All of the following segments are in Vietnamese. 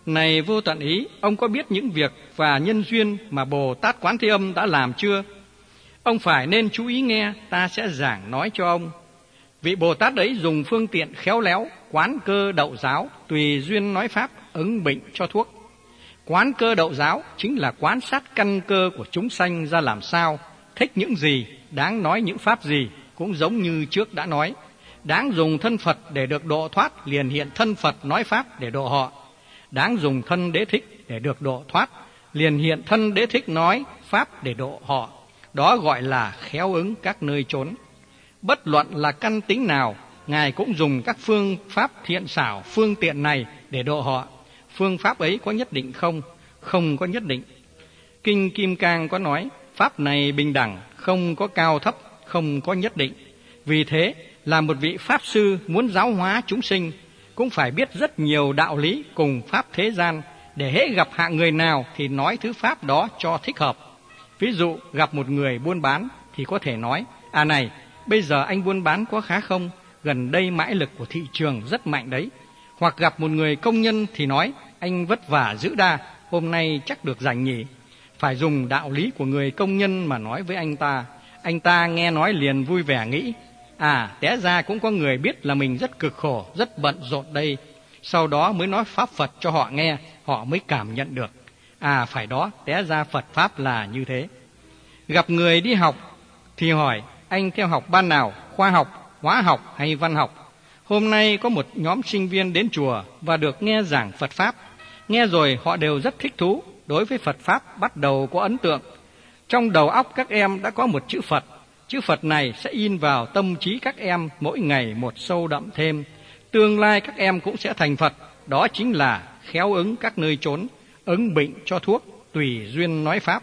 Này Vô Tận Ý, ông có biết những việc và nhân duyên mà Bồ Tát Quán Thế Âm đã làm chưa? Ông phải nên chú ý nghe, ta sẽ giảng nói cho ông. Vị Bồ Tát ấy dùng phương tiện khéo léo, quán cơ đậu giáo, tùy duyên nói pháp, ứng bệnh cho thuốc. Quán cơ đậu giáo chính là quan sát căn cơ của chúng sanh ra làm sao, thích những gì, đáng nói những pháp gì, cũng giống như trước đã nói. Đáng dùng thân Phật để được độ thoát, liền hiện thân Phật nói pháp để độ họ. Đáng dùng thân Đế Thích để được độ thoát, liền hiện thân Đế Thích nói pháp để độ họ. Đó gọi là khéo ứng các nơi chốn. Bất luận là căn tính nào, Ngài cũng dùng các phương pháp thiện xảo, phương tiện này để độ họ. Phương pháp ấy có nhất định không? Không có nhất định. Kinh Kim Cang có nói, pháp này bình đẳng, không có cao thấp, không có nhất định. Vì thế, là một vị Pháp Sư muốn giáo hóa chúng sinh, cũng phải biết rất nhiều đạo lý cùng pháp thế gian, để hễ gặp hạng người nào thì nói thứ pháp đó cho thích hợp. Ví dụ, gặp một người buôn bán thì có thể nói, à này, bây giờ anh buôn bán có khá không? Gần đây mãi lực của thị trường rất mạnh đấy. Hoặc gặp một người công nhân thì nói, anh vất vả dữ đa, hôm nay chắc được rảnh nhỉ. Phải dùng đạo lý của người công nhân mà nói với anh ta. Anh ta nghe nói liền vui vẻ nghĩ, à, té ra cũng có người biết là mình rất cực khổ, rất bận rộn đây. Sau đó mới nói pháp Phật cho họ nghe, họ mới cảm nhận được. À, phải đó, té ra Phật Pháp là như thế. Gặp người đi học thì hỏi, anh theo học ban nào, khoa học, hóa học hay văn học? Hôm nay có một nhóm sinh viên đến chùa và được nghe giảng Phật Pháp. Nghe rồi họ đều rất thích thú, đối với Phật Pháp bắt đầu có ấn tượng. Trong đầu óc các em đã có một chữ Phật. Chữ Phật này sẽ in vào tâm trí các em mỗi ngày một sâu đậm thêm. Tương lai các em cũng sẽ thành Phật. Đó chính là khéo ứng các nơi chốn, ứng bệnh cho thuốc, tùy duyên nói pháp.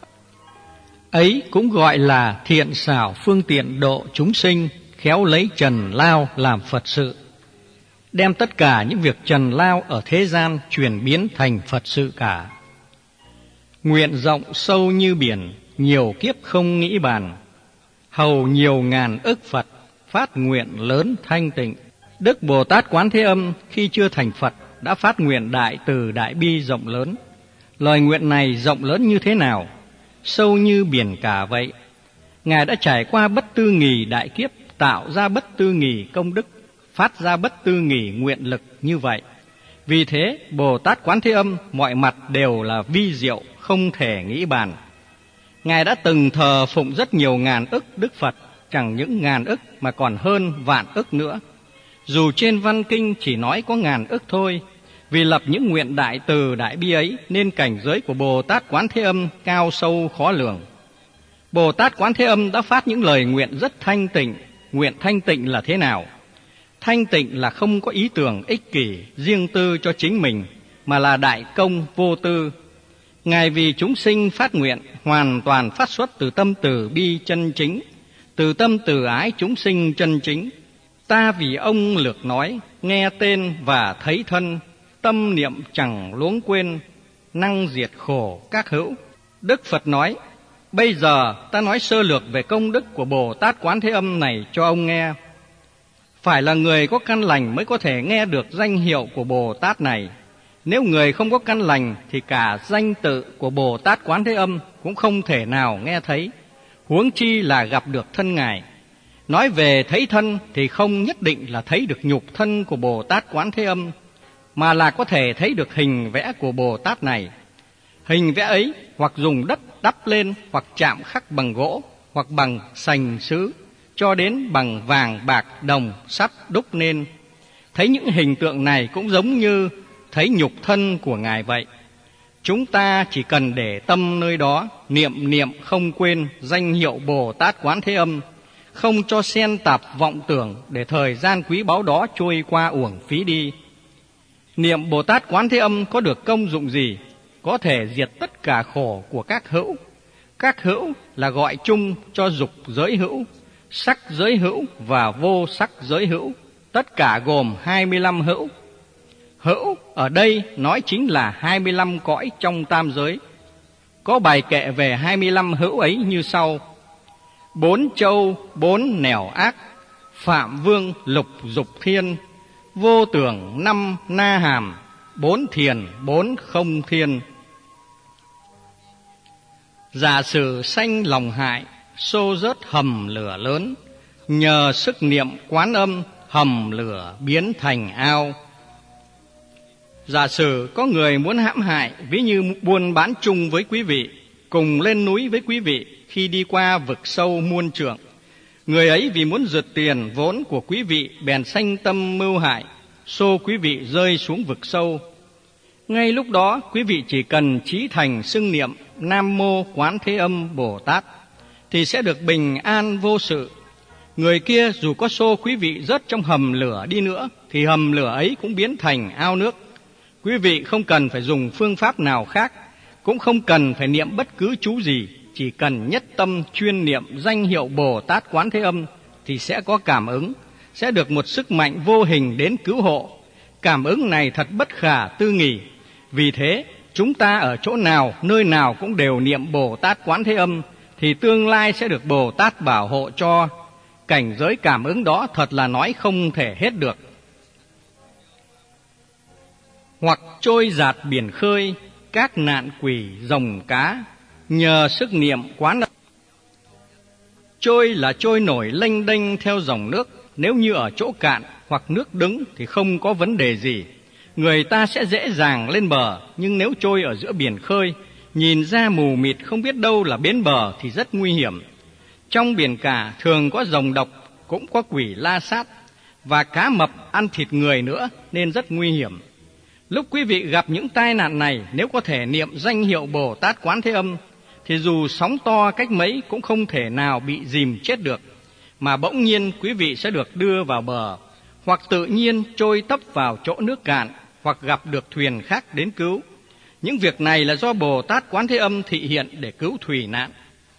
Ấy cũng gọi là thiện xảo phương tiện độ chúng sinh, khéo lấy trần lao làm Phật sự. Đem tất cả những việc trần lao ở thế gian chuyển biến thành Phật sự cả. Nguyện rộng sâu như biển, nhiều kiếp không nghĩ bàn. Hầu nhiều ngàn ức Phật, phát nguyện lớn thanh tịnh. Đức Bồ Tát Quán Thế Âm khi chưa thành Phật đã phát nguyện đại từ đại bi rộng lớn. Lời nguyện này rộng lớn như thế nào? Sâu như biển cả vậy. Ngài đã trải qua bất tư nghì đại kiếp, tạo ra bất tư nghì công đức, phát ra bất tư nghì nguyện lực như vậy. Vì thế, Bồ Tát Quán Thế Âm mọi mặt đều là vi diệu, không thể nghĩ bàn. Ngài đã từng thờ phụng rất nhiều ngàn ức Đức Phật, chẳng những ngàn ức mà còn hơn vạn ức nữa. Dù trên văn kinh chỉ nói có ngàn ức thôi, vì lập những nguyện đại từ đại bi ấy nên cảnh giới của Bồ Tát Quán Thế Âm cao sâu khó lường. Bồ Tát Quán Thế Âm đã phát những lời nguyện rất thanh tịnh. Nguyện thanh tịnh là thế nào? Thanh tịnh là không có ý tưởng ích kỷ, riêng tư cho chính mình, mà là đại công vô tư. Ngài vì chúng sinh phát nguyện, hoàn toàn phát xuất từ tâm từ bi chân chính, từ tâm từ ái chúng sinh chân chính. Ta vì ông lược nói, nghe tên và thấy thân, tâm niệm chẳng luống quên, năng diệt khổ các hữu. Đức Phật nói, bây giờ ta nói sơ lược về công đức của Bồ Tát Quán Thế Âm này cho ông nghe. Phải là người có căn lành mới có thể nghe được danh hiệu của Bồ Tát này. Nếu người không có căn lành thì cả danh tự của Bồ Tát Quán Thế Âm cũng không thể nào nghe thấy, huống chi là gặp được thân Ngài. Nói về thấy thân thì không nhất định là thấy được nhục thân của Bồ Tát Quán Thế Âm, mà là có thể thấy được hình vẽ của Bồ Tát này. Hình vẽ ấy hoặc dùng đất đắp lên, hoặc chạm khắc bằng gỗ, hoặc bằng sành sứ, cho đến bằng vàng, bạc, đồng, sắt đúc nên. Thấy những hình tượng này cũng giống như thấy nhục thân của Ngài vậy. Chúng ta chỉ cần để tâm nơi đó, niệm niệm không quên danh hiệu Bồ Tát Quán Thế Âm, không cho xen tạp vọng tưởng để thời gian quý báu đó trôi qua uổng phí đi. Niệm Bồ Tát Quán Thế Âm có được công dụng gì? Có thể diệt tất cả khổ của các hữu. Các hữu là gọi chung cho dục giới hữu, sắc giới hữu và vô sắc giới hữu, tất cả gồm 25 hữu. Hữu ở đây nói chính là 25 cõi trong tam giới. Có bài kệ về 25 hữu ấy như sau: 4 châu 4 nẻo ác, phạm vương lục dục thiên, vô tưởng 5 na hàm, 4 thiền 4 không thiên. Giả sử sanh lòng hại, xô rớt hầm lửa lớn, nhờ sức niệm Quán Âm, hầm lửa biến thành ao. Giả sử có người muốn hãm hại, ví như buôn bán chung với quý vị, cùng lên núi với quý vị khi đi qua vực sâu muôn trượng. Người ấy vì muốn rượt tiền vốn của quý vị bèn sanh tâm mưu hại, xô quý vị rơi xuống vực sâu. Ngay lúc đó quý vị chỉ cần chí thành xưng niệm Nam Mô Quán Thế Âm Bồ Tát thì sẽ được bình an vô sự. Người kia dù có xô quý vị rớt trong hầm lửa đi nữa thì hầm lửa ấy cũng biến thành ao nước. Quý vị không cần phải dùng phương pháp nào khác, cũng không cần phải niệm bất cứ chú gì, chỉ cần nhất tâm chuyên niệm danh hiệu Bồ Tát Quán Thế Âm thì sẽ có cảm ứng, sẽ được một sức mạnh vô hình đến cứu hộ. Cảm ứng này thật bất khả tư nghị. Vì thế, chúng ta ở chỗ nào, nơi nào cũng đều niệm Bồ Tát Quán Thế Âm thì tương lai sẽ được Bồ Tát bảo hộ cho. Cảnh giới cảm ứng đó thật là nói không thể hết được. Hoặc trôi dạt biển khơi, các nạn quỷ rồng cá, nhờ sức niệm Quán Âm. Trôi là trôi nổi lênh đênh theo dòng nước. Nếu như ở chỗ cạn hoặc nước đứng thì không có vấn đề gì, người ta sẽ dễ dàng lên bờ. Nhưng nếu trôi ở giữa biển khơi, nhìn ra mù mịt không biết đâu là bến bờ thì rất nguy hiểm. Trong biển cả thường có rồng độc, cũng có quỷ la sát và cá mập ăn thịt người nữa, nên rất nguy hiểm. Lúc quý vị gặp những tai nạn này, nếu có thể niệm danh hiệu Bồ Tát Quán Thế Âm thì dù sóng to cách mấy cũng không thể nào bị dìm chết được, mà bỗng nhiên quý vị sẽ được đưa vào bờ, hoặc tự nhiên trôi tấp vào chỗ nước cạn, hoặc gặp được thuyền khác đến cứu. Những việc này là do Bồ Tát Quán Thế Âm thị hiện để cứu thủy nạn.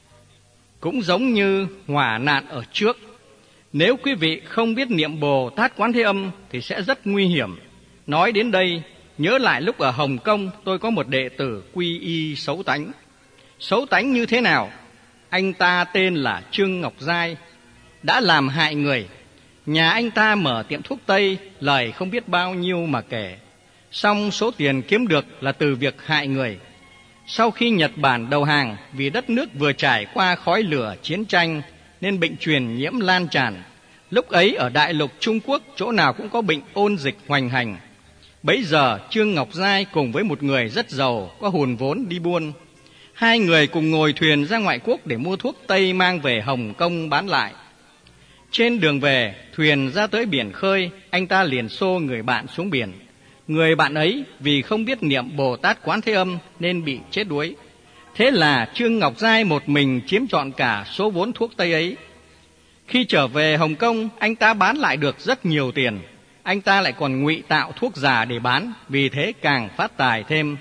Cũng giống như hỏa nạn ở trước, nếu quý vị không biết niệm Bồ Tát Quán Thế Âm thì sẽ rất nguy hiểm. Nói đến đây, nhớ lại lúc ở Hồng Kông tôi có một đệ tử quy y xấu tánh. Xấu tánh như thế nào? Anh ta tên là Trương Ngọc Giai, đã làm hại người. Nhà anh ta mở tiệm thuốc Tây, lời không biết bao nhiêu mà kể. Xong số tiền kiếm được là từ việc hại người. Sau khi Nhật Bản đầu hàng, vì đất nước vừa trải qua khói lửa chiến tranh nên bệnh truyền nhiễm lan tràn. Lúc ấy ở đại lục Trung Quốc chỗ nào cũng có bệnh ôn dịch hoành hành. Bấy giờ Trương Ngọc Giai cùng với một người rất giàu có hùn vốn đi buôn. Hai người cùng ngồi thuyền ra ngoại quốc để mua thuốc Tây mang về Hồng Kông bán lại. Trên đường về, thuyền ra tới biển khơi, anh ta liền xô người bạn xuống biển. Người bạn ấy vì không biết niệm Bồ Tát Quán Thế Âm nên bị chết đuối. Thế là Trương Ngọc Giai một mình chiếm trọn cả số vốn thuốc Tây ấy. Khi trở về Hồng Kông, anh ta bán lại được rất nhiều tiền. Anh ta lại còn ngụy tạo thuốc giả để bán, vì thế càng phát tài thêm.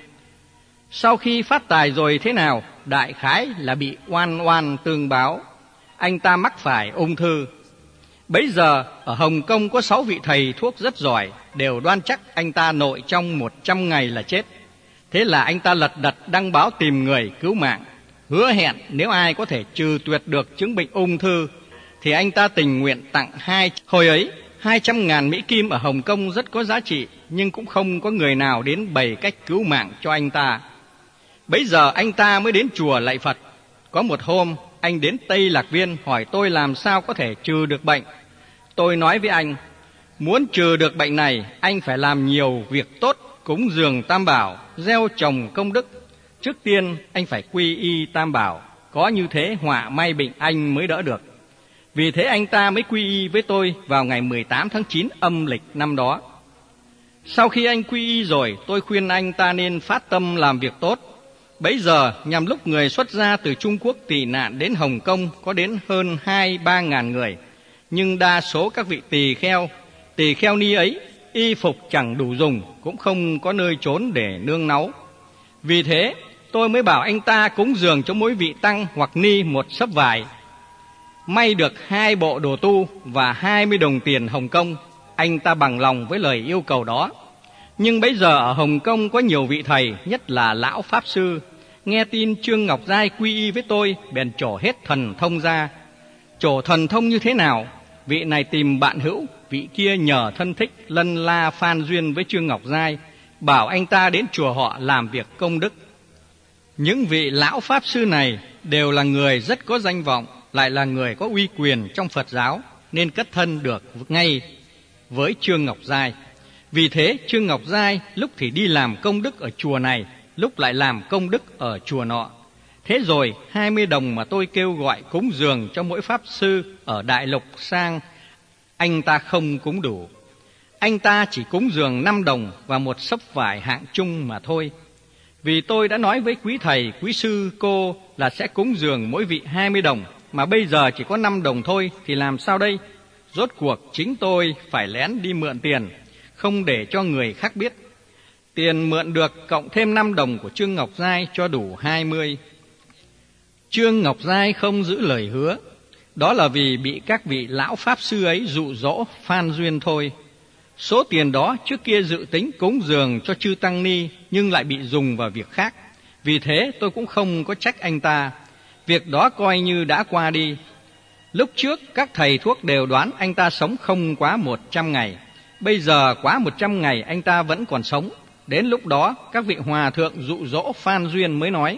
Sau khi phát tài rồi thế nào? Đại khái là bị oan oan tương báo. Anh ta mắc phải ung thư. Bấy giờ ở Hồng Kông có 6 vị thầy thuốc rất giỏi, đều đoan chắc anh ta nội trong 100 ngày là chết. Thế là anh ta lật đật đăng báo tìm người cứu mạng, hứa hẹn nếu ai có thể trừ tuyệt được chứng bệnh ung thư thì anh ta tình nguyện tặng hồi ấy 200.000 Mỹ Kim ở Hồng Kông rất có giá trị, nhưng cũng không có người nào đến bày cách cứu mạng cho anh ta. Bấy giờ anh ta mới đến chùa lạy Phật. Có một hôm anh đến Tây Lạc Viên hỏi tôi làm sao có thể trừ được bệnh. Tôi nói với anh, muốn trừ được bệnh này anh phải làm nhiều việc tốt, cúng dường Tam Bảo, gieo trồng công đức. Trước tiên anh phải quy y Tam Bảo, có như thế họa may bệnh anh mới đỡ được. Vì thế anh ta mới quy y với tôi vào ngày 18 tháng 9 âm lịch năm đó. Sau khi anh quy y rồi, tôi khuyên anh ta nên phát tâm làm việc tốt. Bấy giờ nhằm lúc người xuất gia từ Trung Quốc tị nạn đến Hồng Kông có đến hơn 2-3 ngàn người, nhưng đa số các vị tỳ kheo ni ấy y phục chẳng đủ dùng, cũng không có nơi trốn để nương náu. Vì thế tôi mới bảo anh ta cúng dường cho mỗi vị tăng hoặc ni một sấp vải. May được 2 bộ đồ tu và 20 đồng tiền Hồng Kông. Anh ta bằng lòng với lời yêu cầu đó. Nhưng bây giờ ở Hồng Kông có nhiều vị thầy, nhất là lão Pháp Sư, nghe tin Trương Ngọc Giai quy y với tôi, bèn trổ hết thần thông ra. Trổ thần thông như thế nào? Vị này tìm bạn hữu, vị kia nhờ thân thích lân la phan duyên với Trương Ngọc Giai, bảo anh ta đến chùa họ làm việc công đức. Những vị lão pháp sư này đều là người rất có danh vọng, lại là người có uy quyền trong Phật giáo, nên kết thân được ngay với Trương Ngọc Giai. Vì thế Trương Ngọc Giai lúc thì đi làm công đức ở chùa này, lúc lại làm công đức ở chùa nọ. Thế rồi 20 đồng mà tôi kêu gọi cúng dường cho mỗi pháp sư ở Đại Lục sang, anh ta không cúng đủ. Anh ta chỉ cúng dường 5 đồng và một xấp vải hạng trung mà thôi. Vì tôi đã nói với quý thầy, quý sư cô là sẽ cúng dường mỗi vị 20 đồng, mà bây giờ chỉ có 5 đồng thôi thì làm sao đây? Rốt cuộc chính tôi phải lén đi mượn tiền, không để cho người khác biết. Tiền mượn được cộng thêm 5 đồng của Trương Ngọc Giai cho đủ 20. Trương Ngọc Giai không giữ lời hứa, đó là vì bị các vị lão pháp sư ấy dụ dỗ phan duyên thôi. Số tiền đó trước kia dự tính cúng dường cho chư tăng ni, nhưng lại bị dùng vào việc khác. Vì thế tôi cũng không có trách anh ta, việc đó coi như đã qua đi. Lúc trước các thầy thuốc đều đoán anh ta sống không quá 100 ngày. Bây giờ quá 100 ngày anh ta vẫn còn sống. Đến lúc đó các vị hòa thượng dụ dỗ phan duyên mới nói: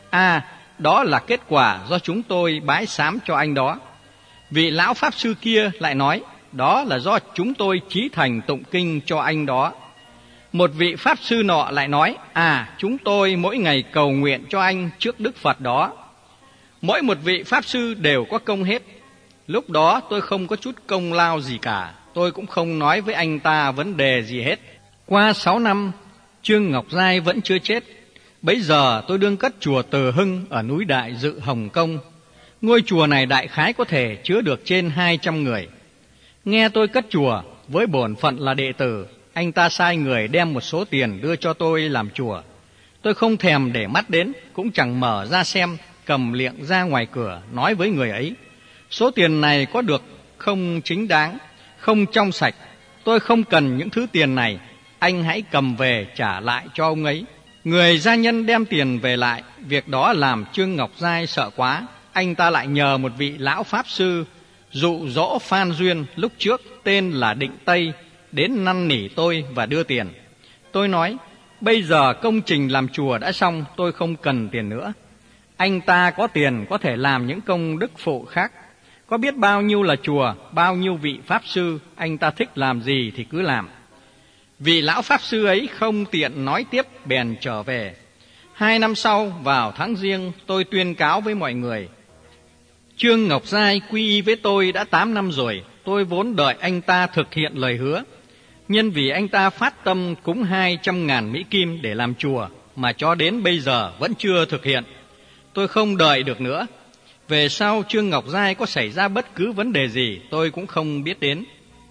đó là kết quả do chúng tôi bái sám cho anh đó. Vị lão pháp sư kia lại nói: đó là do chúng tôi chí thành tụng kinh cho anh đó. Một vị pháp sư nọ lại nói: chúng tôi mỗi ngày cầu nguyện cho anh trước Đức Phật đó. Mỗi một vị pháp sư đều có công hết. Lúc đó tôi không có chút công lao gì cả, tôi cũng không nói với anh ta vấn đề gì hết. Qua 6 năm, Trương Ngọc Giai vẫn chưa chết. Bấy giờ tôi đương cất chùa Từ Hưng ở núi Đại Dự, Hồng Kông. Ngôi chùa này đại khái có thể chứa được trên 200 người. Nghe tôi cất chùa, với bổn phận là đệ tử, anh ta sai người đem một số tiền đưa cho tôi làm chùa. Tôi không thèm để mắt đến, cũng chẳng mở ra xem, cầm liệng ra ngoài cửa nói với người ấy: số tiền này có được không chính đáng, không trong sạch, tôi không cần những thứ tiền này, anh hãy cầm về trả lại cho ông ấy. Người gia nhân đem tiền về lại. Việc đó làm Trương Ngọc Giai sợ quá. Anh ta lại nhờ một vị lão pháp sư dụ dỗ phan duyên lúc trước tên là Định Tây đến năn nỉ tôi và đưa tiền. Tôi nói: bây giờ công trình làm chùa đã xong, tôi không cần tiền nữa. Anh ta có tiền có thể làm những công đức phụ khác. Có biết bao nhiêu là chùa, bao nhiêu vị pháp sư, anh ta thích làm gì thì cứ làm. Vị lão pháp sư ấy không tiện nói tiếp, bèn trở về. 2 năm sau, vào tháng Giêng, tôi tuyên cáo với mọi người: Trương Ngọc Giai quy y với tôi đã 8 năm rồi. Tôi vốn đợi anh ta thực hiện lời hứa. Nhân vì anh ta phát tâm cúng 200.000 Mỹ Kim để làm chùa, mà cho đến bây giờ vẫn chưa thực hiện. Tôi không đợi được nữa. Về sau Trương Ngọc Giai có xảy ra bất cứ vấn đề gì, tôi cũng không biết đến.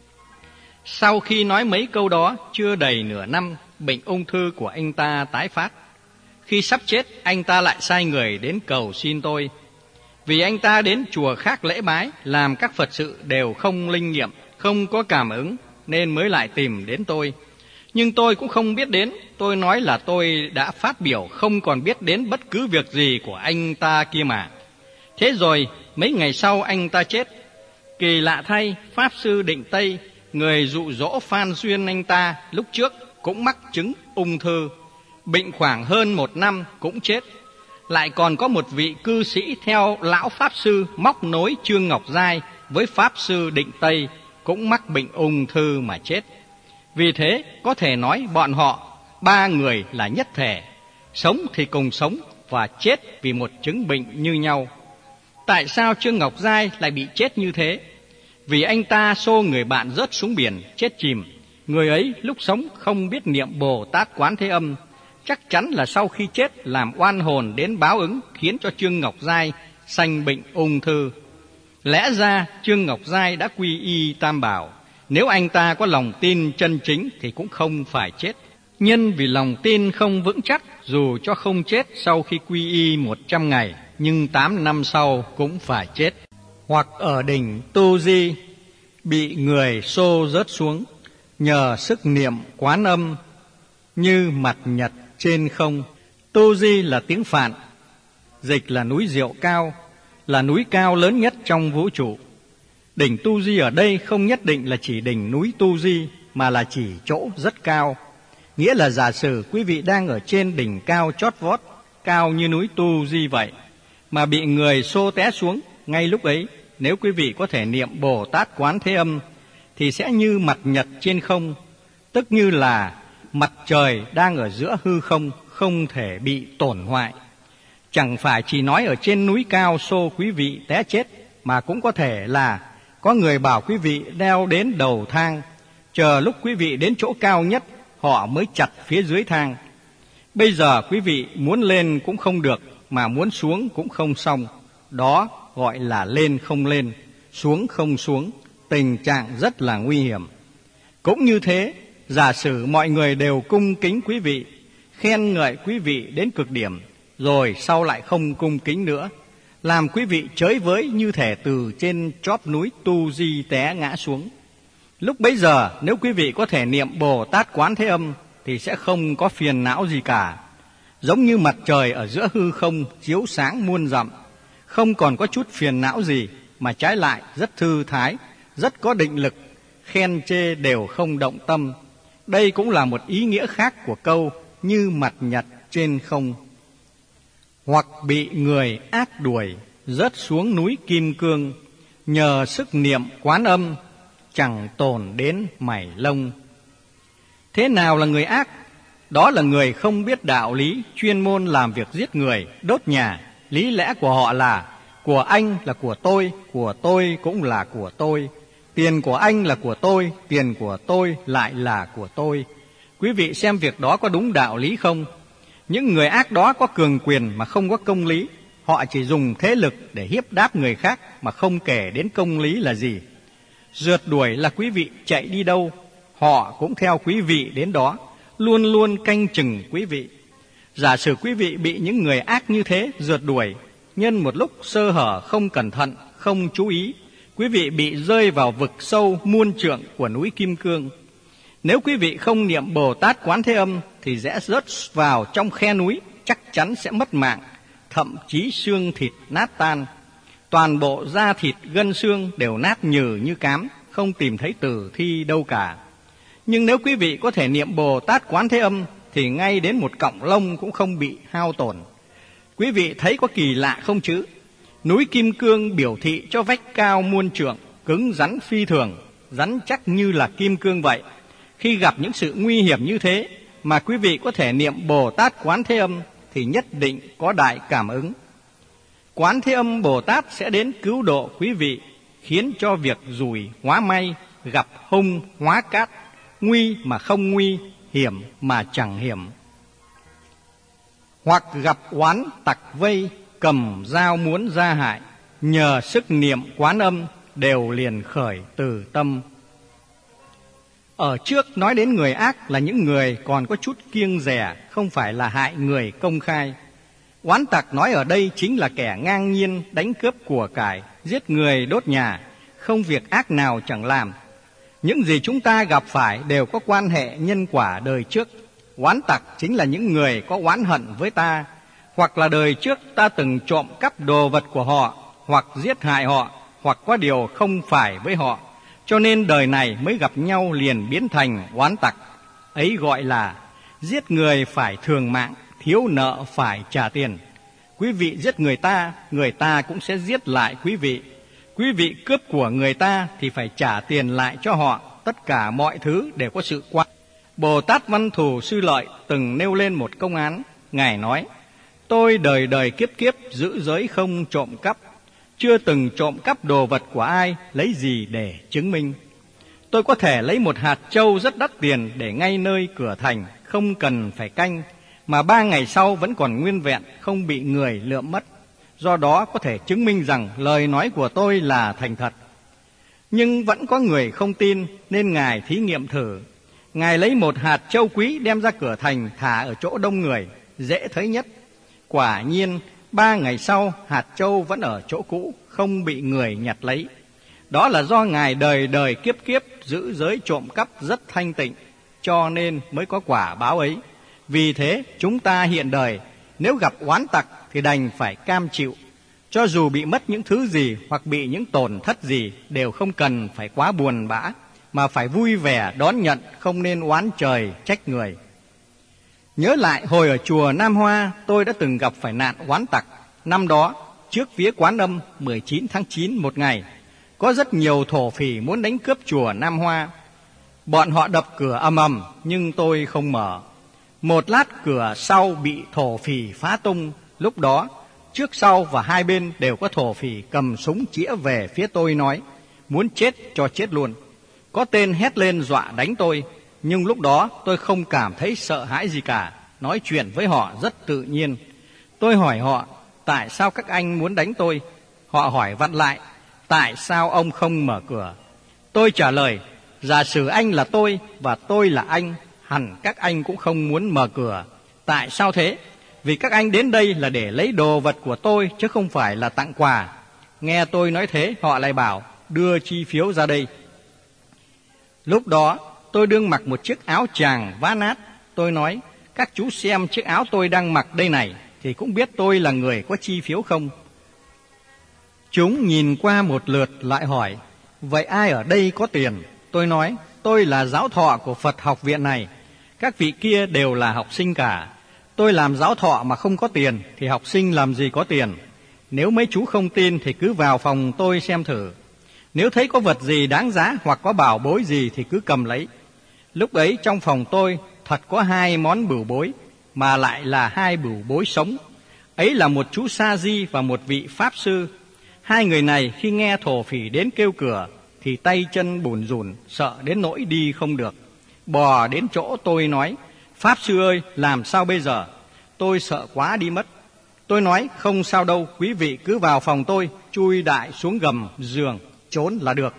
Sau khi nói mấy câu đó, chưa đầy nửa năm, bệnh ung thư của anh ta tái phát. Khi sắp chết, anh ta lại sai người đến cầu xin tôi. Vì anh ta đến chùa khác lễ bái, làm các Phật sự đều không linh nghiệm, không có cảm ứng, nên mới lại tìm đến tôi. Nhưng tôi cũng không biết đến. Tôi nói là tôi đã phát biểu không còn biết đến bất cứ việc gì của anh ta kia mà. Thế rồi mấy ngày sau anh ta chết. Kỳ lạ thay, pháp sư Định Tây, người dụ dỗ phan duyên anh ta lúc trước, cũng mắc chứng ung thư, bệnh khoảng hơn 1 năm cũng chết. Lại còn có một vị cư sĩ theo lão pháp sư móc nối Trương Ngọc Giai với pháp sư Định Tây, cũng mắc bệnh ung thư mà chết. Vì thế có thể nói bọn họ 3 người là nhất thể, sống thì cùng sống và chết vì một chứng bệnh như nhau. Tại sao Trương Ngọc Giai lại bị chết như thế? Vì anh ta xô người bạn rớt xuống biển, chết chìm. Người ấy lúc sống không biết niệm Bồ Tát Quán Thế Âm, chắc chắn là sau khi chết làm oan hồn đến báo ứng, khiến cho Trương Ngọc Giai sanh bệnh ung thư. Lẽ ra Trương Ngọc Giai đã quy y Tam Bảo, nếu anh ta có lòng tin chân chính thì cũng không phải chết. Nhân vì lòng tin không vững chắc, dù cho không chết sau khi quy y 100 ngày, nhưng 8 năm sau cũng phải chết. Hoặc ở đỉnh Tu Di, bị người xô rớt xuống, nhờ sức niệm Quán Âm như mặt nhật trên không. Tu Di là tiếng Phạn, dịch là núi Diệu Cao, là núi cao lớn nhất trong vũ trụ. Đỉnh Tu Di ở đây không nhất định là chỉ đỉnh núi Tu Di, mà là chỉ chỗ rất cao. Nghĩa là giả sử quý vị đang ở trên đỉnh cao chót vót, cao như núi Tu Di vậy, mà bị người xô té xuống, ngay lúc ấy, nếu quý vị có thể niệm Bồ Tát Quán Thế Âm, thì sẽ như mặt nhật trên không, tức như là mặt trời đang ở giữa hư không, không thể bị tổn hoại. Chẳng phải chỉ nói ở trên núi cao xô quý vị té chết, mà cũng có thể là có người bảo quý vị leo đến đầu thang, chờ lúc quý vị đến chỗ cao nhất, họ mới chặt phía dưới thang. Bây giờ quý vị muốn lên cũng không được, mà muốn xuống cũng không xong. Đó gọi là lên không lên, xuống không xuống, tình trạng rất là nguy hiểm. Cũng như thế, giả sử mọi người đều cung kính quý vị, khen ngợi quý vị đến cực điểm, rồi sau lại không cung kính nữa, làm quý vị chới với như thể từ trên chóp núi Tu Di té ngã xuống. Lúc bấy giờ, nếu quý vị có thể niệm Bồ Tát Quán Thế Âm, thì sẽ không có phiền não gì cả. Giống như mặt trời ở giữa hư không chiếu sáng muôn dặm, không còn có chút phiền não gì, mà trái lại rất thư thái, rất có định lực, khen chê đều không động tâm. Đây cũng là một ý nghĩa khác của câu như mặt nhật trên không. Hoặc bị người ác đuổi, rớt xuống núi Kim Cương, nhờ sức niệm Quán Âm, chẳng tổn đến mảy lông. Thế nào là người ác? Đó là người không biết đạo lý, chuyên môn làm việc giết người, đốt nhà. Lý lẽ của họ là của anh là của tôi cũng là của tôi. Tiền của anh là của tôi, tiền của tôi lại là của tôi. Quý vị xem việc đó có đúng đạo lý không? Những người ác đó có cường quyền mà không có công lý. Họ chỉ dùng thế lực để hiếp đáp người khác mà không kể đến công lý là gì. Rượt đuổi là quý vị chạy đi đâu, họ cũng theo quý vị đến đó, luôn luôn canh chừng quý vị. Giả sử quý vị bị những người ác như thế rượt đuổi, nhân một lúc sơ hở không cẩn thận, không chú ý, quý vị bị rơi vào vực sâu muôn trượng của núi Kim Cương. Nếu quý vị không niệm Bồ Tát Quán Thế Âm thì sẽ rớt vào trong khe núi, chắc chắn sẽ mất mạng, thậm chí xương thịt nát tan. Toàn bộ da thịt gân xương đều nát nhừ như cám, không tìm thấy tử thi đâu cả. Nhưng nếu quý vị có thể niệm Bồ Tát Quán Thế Âm thì ngay đến một cọng lông cũng không bị hao tổn. Quý vị thấy có kỳ lạ không chứ? Núi Kim Cương biểu thị cho vách cao muôn trượng, cứng rắn phi thường, rắn chắc như là kim cương vậy. Khi gặp những sự nguy hiểm như thế mà quý vị có thể niệm Bồ Tát Quán Thế Âm thì nhất định có đại cảm ứng. Quán Thế Âm Bồ Tát sẽ đến cứu độ quý vị, khiến cho việc rủi hóa may, gặp hung hóa cát, nguy mà không nguy, hiểm mà chẳng hiểm. Hoặc gặp oán tặc vây, cầm dao muốn ra hại, nhờ sức niệm Quán Âm đều liền khởi từ tâm. Ở trước nói đến người ác là những người còn có chút kiêng dè, không phải là hại người công khai. Oán tặc nói ở đây chính là kẻ ngang nhiên đánh cướp của cải, giết người đốt nhà, không việc ác nào chẳng làm. Những gì chúng ta gặp phải đều có quan hệ nhân quả đời trước. Oán tặc chính là những người có oán hận với ta, hoặc là đời trước ta từng trộm cắp đồ vật của họ, hoặc giết hại họ, hoặc có điều không phải với họ, cho nên đời này mới gặp nhau liền biến thành oán tặc. Ấy gọi là giết người phải thường mạng, thiếu nợ phải trả tiền. Quý vị giết người ta cũng sẽ giết lại quý vị. Quý vị cướp của người ta thì phải trả tiền lại cho họ. Tất cả mọi thứ đều có sự quan. Bồ Tát Văn Thù Sư Lợi từng nêu lên một công án. Ngài nói: tôi đời đời kiếp kiếp giữ giới không trộm cắp, chưa từng trộm cắp đồ vật của ai, lấy gì để chứng minh. Tôi có thể lấy một hạt trâu rất đắt tiền để ngay nơi cửa thành, không cần phải canh, mà 3 ngày sau vẫn còn nguyên vẹn, không bị người lượm mất. Do đó có thể chứng minh rằng lời nói của tôi là thành thật. Nhưng vẫn có người không tin, nên Ngài thí nghiệm thử. Ngài lấy một hạt trâu quý đem ra cửa thành, thả ở chỗ đông người, dễ thấy nhất. Quả nhiên 3 ngày sau hạt trâu vẫn ở chỗ cũ, không bị người nhặt lấy. Đó là do Ngài đời đời kiếp kiếp giữ giới trộm cắp rất thanh tịnh, cho nên mới có quả báo ấy. Vì thế chúng ta hiện đời nếu gặp oán tặc thì đành phải cam chịu. Cho dù bị mất những thứ gì hoặc bị những tổn thất gì đều không cần phải quá buồn bã, mà phải vui vẻ đón nhận, không nên oán trời trách người. Nhớ lại hồi ở chùa Nam Hoa, tôi đã từng gặp phải nạn oán tặc. Năm đó, trước vía Quán Âm 19 tháng 9 một ngày, có rất nhiều thổ phỉ muốn đánh cướp chùa Nam Hoa. Bọn họ đập cửa ầm ầm, nhưng tôi không mở. Một lát cửa sau bị thổ phỉ phá tung. Lúc đó, trước sau và hai bên đều có thổ phỉ cầm súng chĩa về phía tôi nói, muốn chết cho chết luôn. Có tên hét lên dọa đánh tôi, nhưng lúc đó tôi không cảm thấy sợ hãi gì cả, nói chuyện với họ rất tự nhiên. Tôi hỏi họ, tại sao các anh muốn đánh tôi? Họ hỏi vặn lại, tại sao ông không mở cửa? Tôi trả lời, giả sử anh là tôi và tôi là anh, hẳn các anh cũng không muốn mở cửa. Tại sao thế? Vì các anh đến đây là để lấy đồ vật của tôi chứ không phải là tặng quà. Nghe tôi nói thế, họ lại bảo, đưa chi phiếu ra đây. Lúc đó, tôi đương mặc một chiếc áo chàng vá nát. Tôi nói, các chú xem chiếc áo tôi đang mặc đây này, thì cũng biết tôi là người có chi phiếu không? Chúng nhìn qua một lượt lại hỏi, vậy ai ở đây có tiền? Tôi nói, tôi là giáo thọ của Phật học viện này. Các vị kia đều là học sinh cả. Tôi làm giáo thọ mà không có tiền thì học sinh làm gì có tiền. Nếu mấy chú không tin thì cứ vào phòng tôi xem thử. Nếu thấy có vật gì đáng giá hoặc có bảo bối gì thì cứ cầm lấy. Lúc ấy trong phòng tôi thật có 2 món bửu bối, mà lại là 2 bửu bối sống. Ấy là một chú sa di và một vị pháp sư. 2 người này khi nghe thổ phỉ đến kêu cửa thì tay chân bủn rủn, sợ đến nỗi đi không được. Bò đến chỗ tôi nói, pháp sư ơi, làm sao bây giờ? Tôi sợ quá đi mất. Tôi nói, không sao đâu, quý vị cứ vào phòng tôi, chui đại xuống gầm giường, trốn là được.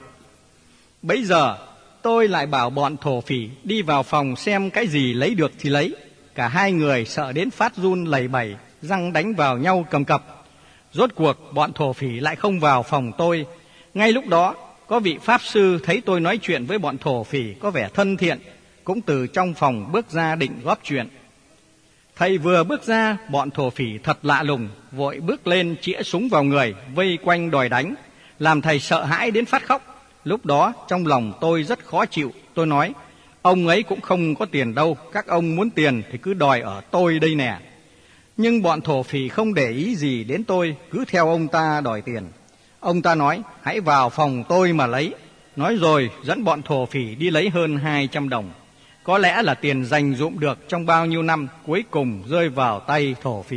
Bấy giờ tôi lại bảo bọn thổ phỉ đi vào phòng xem cái gì lấy được thì lấy. Cả 2 người sợ đến phát run lẩy bẩy, răng đánh vào nhau cầm cập. Rốt cuộc bọn thổ phỉ lại không vào phòng tôi. Ngay lúc đó có vị pháp sư thấy tôi nói chuyện với bọn thổ phỉ có vẻ thân thiện, cũng từ trong phòng bước ra định góp chuyện. Thầy vừa bước ra, bọn thổ phỉ thật lạ lùng, vội bước lên chĩa súng vào người, vây quanh đòi đánh, làm thầy sợ hãi đến phát khóc. Lúc đó trong lòng tôi rất khó chịu. Tôi nói, ông ấy cũng không có tiền đâu, các ông muốn tiền thì cứ đòi ở tôi đây nè. Nhưng bọn thổ phỉ không để ý gì đến tôi, cứ theo ông ta đòi tiền. Ông ta nói, hãy vào phòng tôi mà lấy. Nói rồi dẫn bọn thổ phỉ đi lấy hơn 200 đồng. Có lẽ là tiền dành dụm được trong bao nhiêu năm, cuối cùng rơi vào tay thổ phỉ.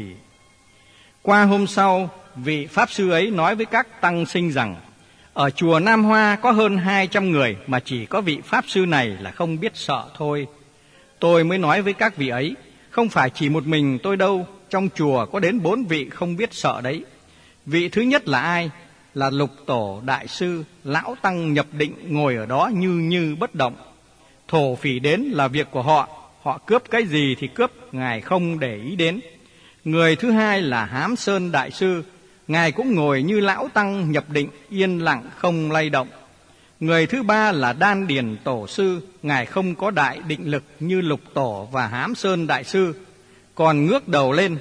Qua hôm sau, vị pháp sư ấy nói với các tăng sinh rằng, ở chùa Nam Hoa có hơn 200 người mà chỉ có vị pháp sư này là không biết sợ thôi. Tôi mới nói với các vị ấy, không phải chỉ một mình tôi đâu, trong chùa có đến 4 vị không biết sợ đấy. Vị thứ nhất là ai? Là Lục Tổ Đại Sư, lão tăng nhập định ngồi ở đó như bất động. Thổ phỉ đến là việc của họ, họ cướp cái gì thì cướp, Ngài không để ý đến. Người thứ hai là Hám Sơn Đại Sư, Ngài cũng ngồi như lão tăng nhập định, yên lặng không lay động. Người thứ ba là Đan Điền Tổ Sư, Ngài không có đại định lực như Lục Tổ và Hám Sơn Đại Sư, còn ngước đầu lên,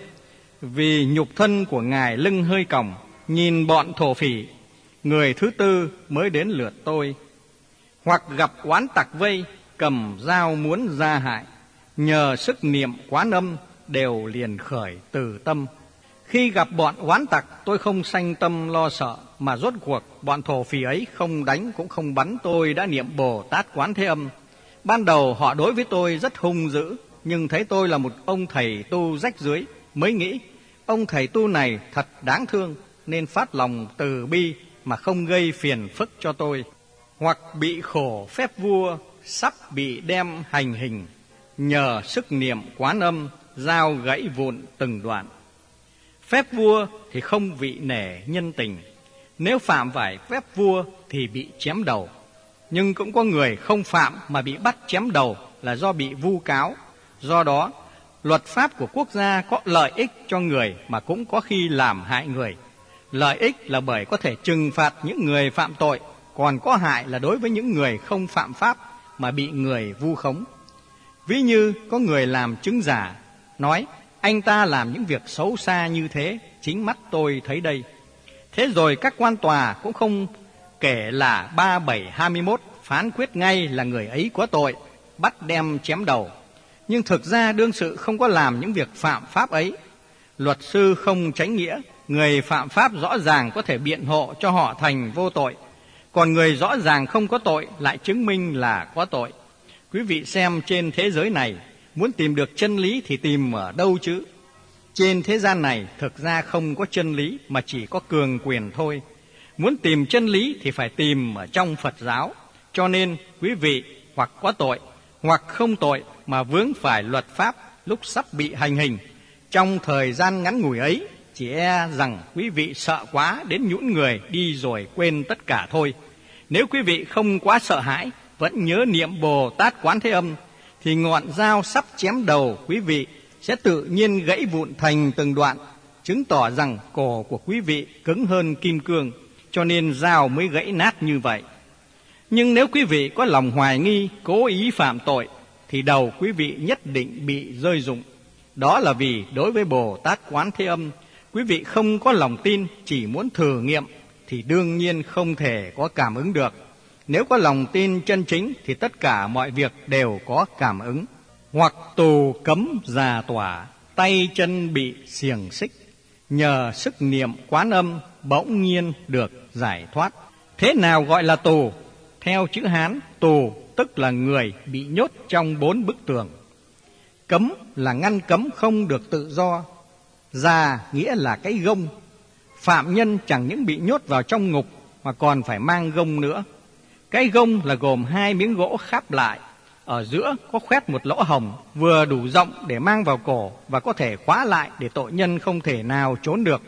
vì nhục thân của Ngài lưng hơi còng, nhìn bọn thổ phỉ. Người thứ tư mới đến lượt tôi. Hoặc gặp oán tặc vây, cầm dao muốn ra hại, nhờ sức niệm Quán Âm đều liền khởi từ tâm. Khi gặp bọn oán tặc, tôi không sanh tâm lo sợ, mà rốt cuộc bọn thổ phỉ ấy không đánh cũng không bắn tôi đã niệm Bồ Tát Quán Thế Âm. Ban đầu họ đối với tôi rất hung dữ, nhưng thấy tôi là một ông thầy tu rách rưới, mới nghĩ ông thầy tu này thật đáng thương, nên phát lòng từ bi mà không gây phiền phức cho tôi. Hoặc bị khổ phép vua, sắp bị đem hành hình, nhờ sức niệm Quán Âm, dao gãy vụn từng đoạn. Phép vua thì không vị nể nhân tình, nếu phạm phải phép vua thì bị chém đầu. Nhưng cũng có người không phạm mà bị bắt chém đầu là do bị vu cáo. Do đó, luật pháp của quốc gia có lợi ích cho người mà cũng có khi làm hại người. Lợi ích là bởi có thể trừng phạt những người phạm tội, còn có hại là đối với những người không phạm pháp mà bị người vu khống. Ví như có người làm chứng giả, nói anh ta làm những việc xấu xa như thế, chính mắt tôi thấy đây. Thế rồi các quan tòa cũng không kể là 3721 phán quyết ngay là người ấy có tội, bắt đem chém đầu. Nhưng thực ra đương sự không có làm những việc phạm pháp ấy. Luật sư không chánh nghĩa, người phạm pháp rõ ràng có thể biện hộ cho họ thành vô tội, còn người rõ ràng không có tội lại chứng minh là có tội. Quý vị xem trên thế giới này, muốn tìm được chân lý thì tìm ở đâu chứ? Trên thế gian này thực ra không có chân lý mà chỉ có cường quyền thôi. Muốn tìm chân lý thì phải tìm ở trong Phật giáo. Cho nên quý vị hoặc có tội hoặc không tội mà vướng phải luật pháp lúc sắp bị hành hình. Trong thời gian ngắn ngủi ấy, chỉ e rằng quý vị sợ quá đến nhũn người đi rồi quên tất cả thôi. Nếu quý vị không quá sợ hãi, vẫn nhớ niệm Bồ Tát Quán Thế Âm, thì ngọn dao sắp chém đầu quý vị sẽ tự nhiên gãy vụn thành từng đoạn, chứng tỏ rằng cổ của quý vị cứng hơn kim cương, cho nên dao mới gãy nát như vậy. Nhưng nếu quý vị có lòng hoài nghi, cố ý phạm tội, thì đầu quý vị nhất định bị rơi rụng. Đó là vì đối với Bồ Tát Quán Thế Âm, quý vị không có lòng tin, chỉ muốn thử nghiệm, thì đương nhiên không thể có cảm ứng được. Nếu có lòng tin chân chính thì tất cả mọi việc đều có cảm ứng. Hoặc tù cấm già tỏa, tay chân bị xiềng xích, nhờ sức niệm Quán Âm bỗng nhiên được giải thoát. Thế nào gọi là tù? Theo chữ Hán, tù tức là người bị nhốt trong 4 bức tường. Cấm là ngăn cấm không được tự do. Già nghĩa là cái gông. Phạm nhân chẳng những bị nhốt vào trong ngục mà còn phải mang gông nữa. Cái gông là gồm 2 miếng gỗ kháp lại, ở giữa có khoét một lỗ hổng vừa đủ rộng để mang vào cổ và có thể khóa lại để tội nhân không thể nào trốn được.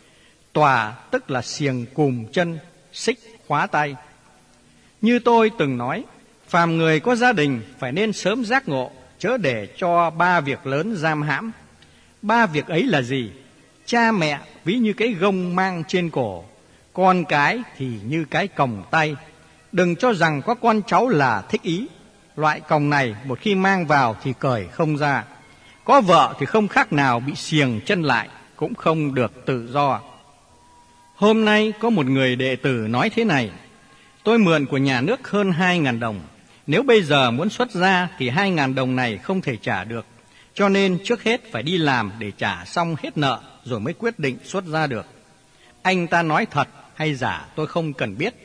Tòa tức là xiềng cùm chân, xích khóa tay. Như tôi từng nói, phàm người có gia đình phải nên sớm giác ngộ, chớ để cho 3 việc lớn giam hãm. 3 việc ấy là gì? Cha mẹ ví như cái gông mang trên cổ, con cái thì như cái còng tay. Đừng cho rằng có con cháu là thích ý. Loại còng này một khi mang vào thì cởi không ra. Có vợ thì không khác nào bị xiềng chân lại, cũng không được tự do. Hôm nay có một người đệ tử nói thế này: tôi mượn của nhà nước hơn 2.000 đồng. Nếu bây giờ muốn xuất ra thì 2.000 đồng này không thể trả được. Cho nên trước hết phải đi làm để trả xong hết nợ rồi mới quyết định xuất ra được. Anh ta nói thật hay giả tôi không cần biết.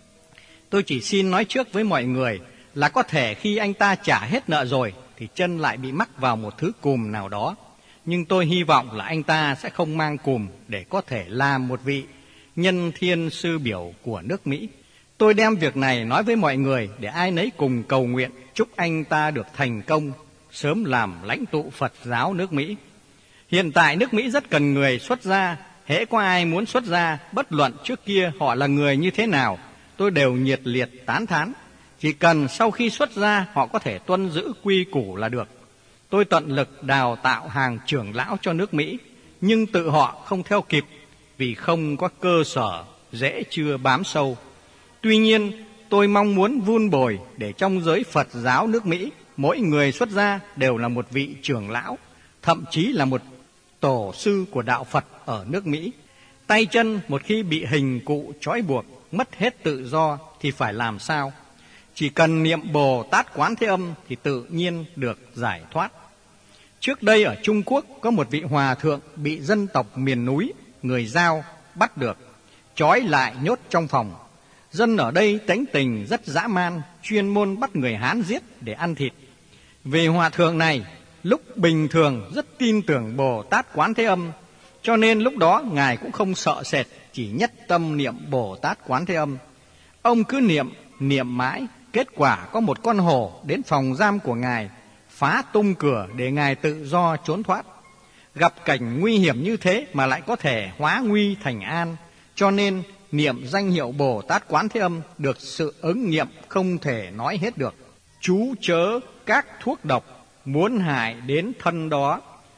Tôi chỉ xin nói trước với mọi người là có thể khi anh ta trả hết nợ rồi thì chân lại bị mắc vào một thứ cùm nào đó. Nhưng tôi hy vọng là anh ta sẽ không mang cùm để có thể làm một vị nhân thiên sư biểu của nước Mỹ. Tôi đem việc này nói với mọi người để ai nấy cùng cầu nguyện chúc anh ta được thành công, sớm làm lãnh tụ Phật giáo nước Mỹ. Hiện tại nước Mỹ rất cần người xuất gia. Hễ có ai muốn xuất gia, bất luận trước kia họ là người như thế nào, tôi đều nhiệt liệt tán thán. Chỉ cần sau khi xuất gia họ có thể tuân giữ quy củ là được. Tôi tận lực đào tạo hàng trưởng lão cho nước Mỹ, nhưng tự họ không theo kịp vì không có cơ sở, rễ chưa bám sâu. Tuy nhiên, tôi mong muốn vun bồi để trong giới Phật giáo nước Mỹ, mỗi người xuất gia đều là một vị trưởng lão, thậm chí là một tổ sư của đạo Phật ở nước Mỹ. Tay chân một khi bị hình cụ trói buộc, mất hết tự do thì phải làm sao? Chỉ cần niệm Bồ Tát Quán Thế Âm thì tự nhiên được giải thoát. Trước đây ở Trung Quốc có một vị hòa thượng bị dân tộc miền núi, người Dao bắt được, trói lại nhốt trong phòng. Dân ở đây tánh tình rất dã man, chuyên môn bắt người Hán giết để ăn thịt. Vì hòa thượng này lúc bình thường rất tin tưởng Bồ Tát Quán Thế Âm, cho nên lúc đó Ngài cũng không sợ sệt, chỉ nhất tâm niệm Bồ Tát Quán Thế Âm. Ông cứ niệm mãi, kết quả có một con hổ đến phòng giam của Ngài, phá tung cửa để Ngài tự do trốn thoát. Gặp cảnh nguy hiểm như thế mà lại có thể hóa nguy thành an, cho nên niệm danh hiệu Bồ Tát Quán Thế Âm được sự ứng nghiệm không thể nói hết được. Chú chớ các thuốc độc muốn hại đến thân đó,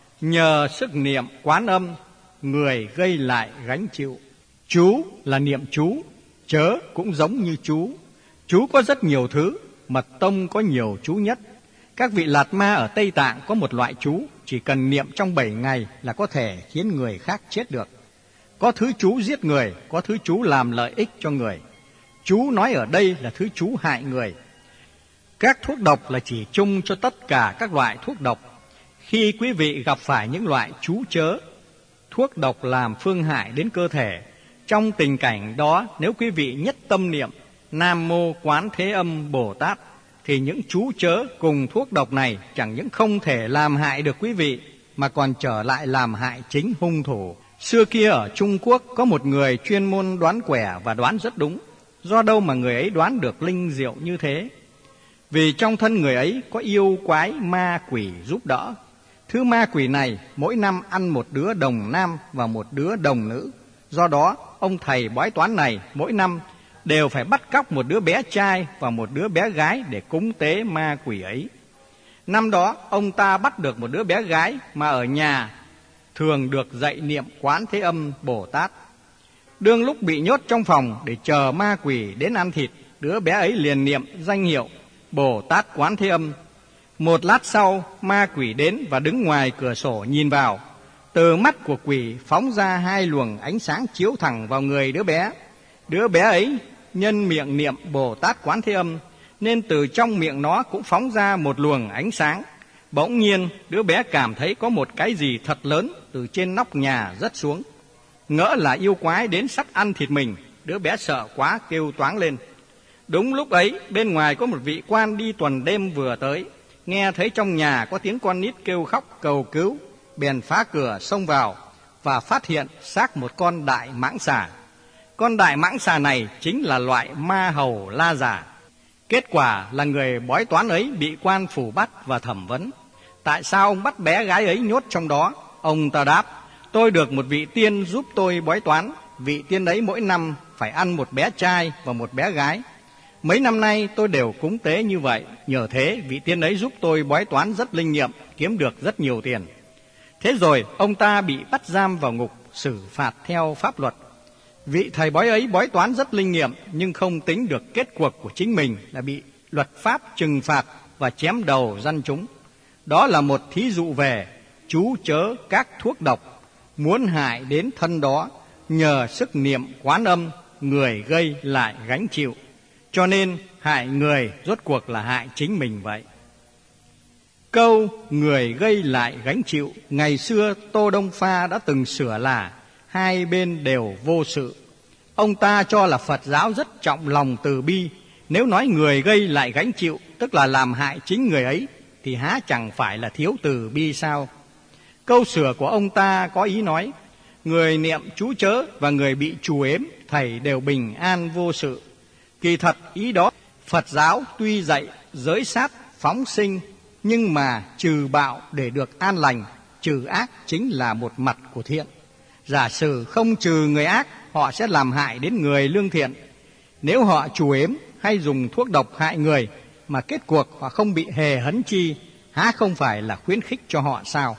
nhờ sức niệm Quán Âm người gây lại gánh chịu. Chú là niệm chú, chớ cũng giống như chú. Chú có rất nhiều thứ, mật tông có nhiều chú nhất. Các vị Lạt Ma ở Tây Tạng có một loại chú, chỉ cần niệm trong 7 ngày là có thể khiến người khác chết được. Có thứ chú giết người, có thứ chú làm lợi ích cho người. Chú nói ở đây là thứ chú hại người. Các thuốc độc là chỉ chung cho tất cả các loại thuốc độc. Khi quý vị gặp phải những loại trú chớ, thuốc độc làm phương hại đến cơ thể, trong tình cảnh đó nếu quý vị nhất tâm niệm Nam Mô Quán Thế Âm Bồ Tát, thì những trú chớ cùng thuốc độc này chẳng những không thể làm hại được quý vị, mà còn trở lại làm hại chính hung thủ. Xưa kia ở Trung Quốc có một người chuyên môn đoán quẻ và đoán rất đúng. Do đâu mà người ấy đoán được linh diệu như thế? Vì trong thân người ấy có yêu quái ma quỷ giúp đỡ. Thứ ma quỷ này mỗi năm ăn một đứa đồng nam và một đứa đồng nữ. Do đó ông thầy bói toán này mỗi năm đều phải bắt cóc một đứa bé trai và một đứa bé gái để cúng tế ma quỷ ấy. Năm đó ông ta bắt được một đứa bé gái mà ở nhà thường được dạy niệm Quán Thế Âm Bồ Tát. Đương lúc bị nhốt trong phòng để chờ ma quỷ đến ăn thịt, đứa bé ấy liền niệm danh hiệu Bồ Tát Quán Thế Âm. Một lát sau, ma quỷ đến và đứng ngoài cửa sổ nhìn vào. Từ mắt của quỷ phóng ra hai luồng ánh sáng chiếu thẳng vào người đứa bé. Đứa bé ấy nhân miệng niệm Bồ Tát Quán Thế Âm, nên từ trong miệng nó cũng phóng ra một luồng ánh sáng. Bỗng nhiên, đứa bé cảm thấy có một cái gì thật lớn từ trên nóc nhà rớt xuống. Ngỡ là yêu quái đến sắp ăn thịt mình, đứa bé sợ quá kêu toáng lên. Đúng lúc ấy, bên ngoài có một vị quan đi tuần đêm vừa tới, nghe thấy trong nhà có tiếng con nít kêu khóc cầu cứu, bèn phá cửa xông vào và phát hiện xác một con đại mãng xà. Con đại mãng xà này chính là loại ma hầu la già. Kết quả là người bói toán ấy bị quan phủ bắt và thẩm vấn. Tại sao ông bắt bé gái ấy nhốt trong đó? Ông ta đáp: tôi được một vị tiên giúp tôi bói toán. Vị tiên ấy mỗi năm phải ăn một bé trai và một bé gái. Mấy năm nay tôi đều cúng tế như vậy. Nhờ thế vị tiên ấy giúp tôi bói toán rất linh nghiệm, kiếm được rất nhiều tiền. Thế rồi ông ta bị bắt giam vào ngục, xử phạt theo pháp luật. Vị thầy bói ấy bói toán rất linh nghiệm, nhưng không tính được kết cuộc của chính mình là bị luật pháp trừng phạt và chém đầu dân chúng. Đó là một thí dụ về trú chớ các thuốc độc muốn hại đến thân đó, nhờ sức niệm Quán Âm người gây lại gánh chịu. Cho nên hại người rốt cuộc là hại chính mình vậy. Câu người gây lại gánh chịu, ngày xưa Tô Đông Pha đã từng sửa là hai bên đều vô sự. Ông ta cho là Phật giáo rất trọng lòng từ bi. Nếu nói người gây lại gánh chịu, tức là làm hại chính người ấy, thì há chẳng phải là thiếu từ bi sao? Câu sửa của ông ta có ý nói, người niệm trú chớ và người bị trù ếm, thầy đều bình an vô sự. Kỳ thật ý đó, Phật giáo tuy dạy giới sát phóng sinh, nhưng mà trừ bạo để được an lành, trừ ác chính là một mặt của thiện. Giả sử không trừ người ác, họ sẽ làm hại đến người lương thiện. Nếu họ trù ếm hay dùng thuốc độc hại người, mà kết cuộc họ không bị hề hấn chi, há không phải là khuyến khích cho họ sao?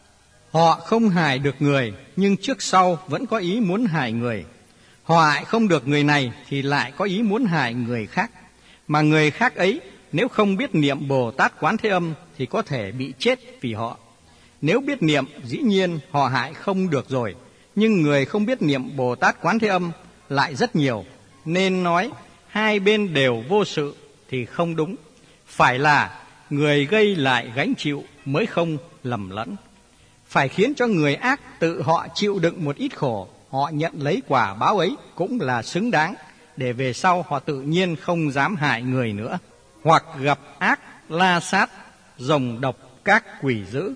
Họ không hại được người, nhưng trước sau vẫn có ý muốn hại người. Họ hại không được người này thì lại có ý muốn hại người khác. Mà người khác ấy nếu không biết niệm Bồ Tát Quán Thế Âm thì có thể bị chết vì họ. Nếu biết niệm dĩ nhiên họ hại không được rồi, nhưng người không biết niệm Bồ Tát Quán Thế Âm lại rất nhiều. Nên nói hai bên đều vô sự thì không đúng. Phải là người gây lại gánh chịu mới không lầm lẫn. Phải khiến cho người ác tự họ chịu đựng một ít khổ, họ nhận lấy quả báo ấy cũng là xứng đáng, để về sau họ tự nhiên không dám hại người nữa. Hoặc gặp ác la sát, rồng độc các quỷ dữ,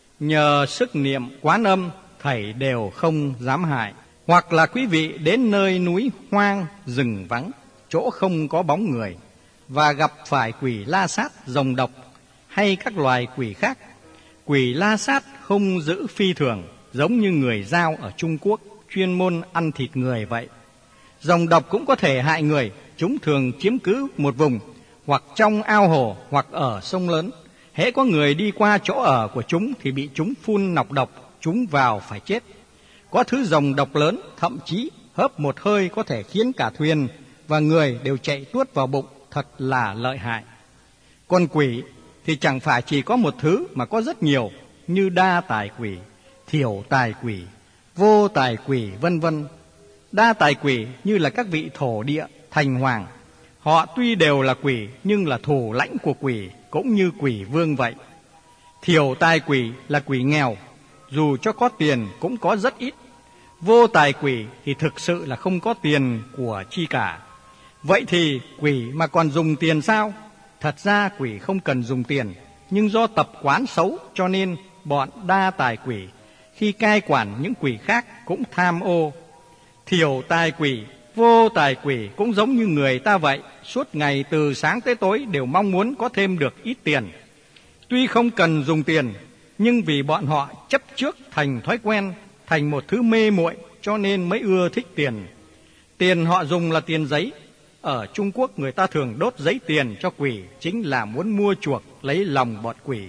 nhờ sức niệm Quán Âm thầy đều không dám hại. Hoặc là quý vị đến nơi núi hoang rừng vắng, chỗ không có bóng người, và gặp phải quỷ la sát, rồng độc hay các loài quỷ khác. Quỷ la sát hung dữ phi thường, giống như người Dao ở Trung Quốc chuyên môn ăn thịt người vậy. Rồng độc cũng có thể hại người, chúng thường chiếm cứ một vùng, hoặc trong ao hồ, hoặc ở sông lớn. Hễ có người đi qua chỗ ở của chúng thì bị chúng phun nọc độc, chúng vào phải chết. Có thứ rồng độc lớn, thậm chí hớp một hơi có thể khiến cả thuyền và người đều chạy tuốt vào bụng, thật là lợi hại. Còn quỷ thì chẳng phải chỉ có một thứ mà có rất nhiều, như đa tài quỷ, thiểu tài quỷ, vô tài quỷ, vân vân. Đa tài quỷ như là các vị thổ địa, thành hoàng, Họ tuy đều là quỷ nhưng là thủ lãnh của quỷ, cũng như quỷ vương vậy. Thiểu tài quỷ là quỷ nghèo, dù cho có tiền cũng có rất ít. Vô tài quỷ thì thực sự là không có tiền của chi cả. Vậy thì quỷ mà còn dùng tiền sao? Thật ra quỷ không cần dùng tiền, nhưng do tập quán xấu cho nên bọn đa tài quỷ khi cai quản những quỷ khác cũng tham ô. Thiểu tài quỷ, vô tài quỷ cũng giống như người ta vậy, suốt ngày từ sáng tới tối đều mong muốn có thêm được ít tiền. Tuy không cần dùng tiền, nhưng vì bọn họ chấp trước thành thói quen, thành một thứ mê muội cho nên mới ưa thích tiền. Tiền họ dùng là tiền giấy. Ở Trung Quốc người ta thường đốt giấy tiền cho quỷ, chính là muốn mua chuộc lấy lòng bọn quỷ.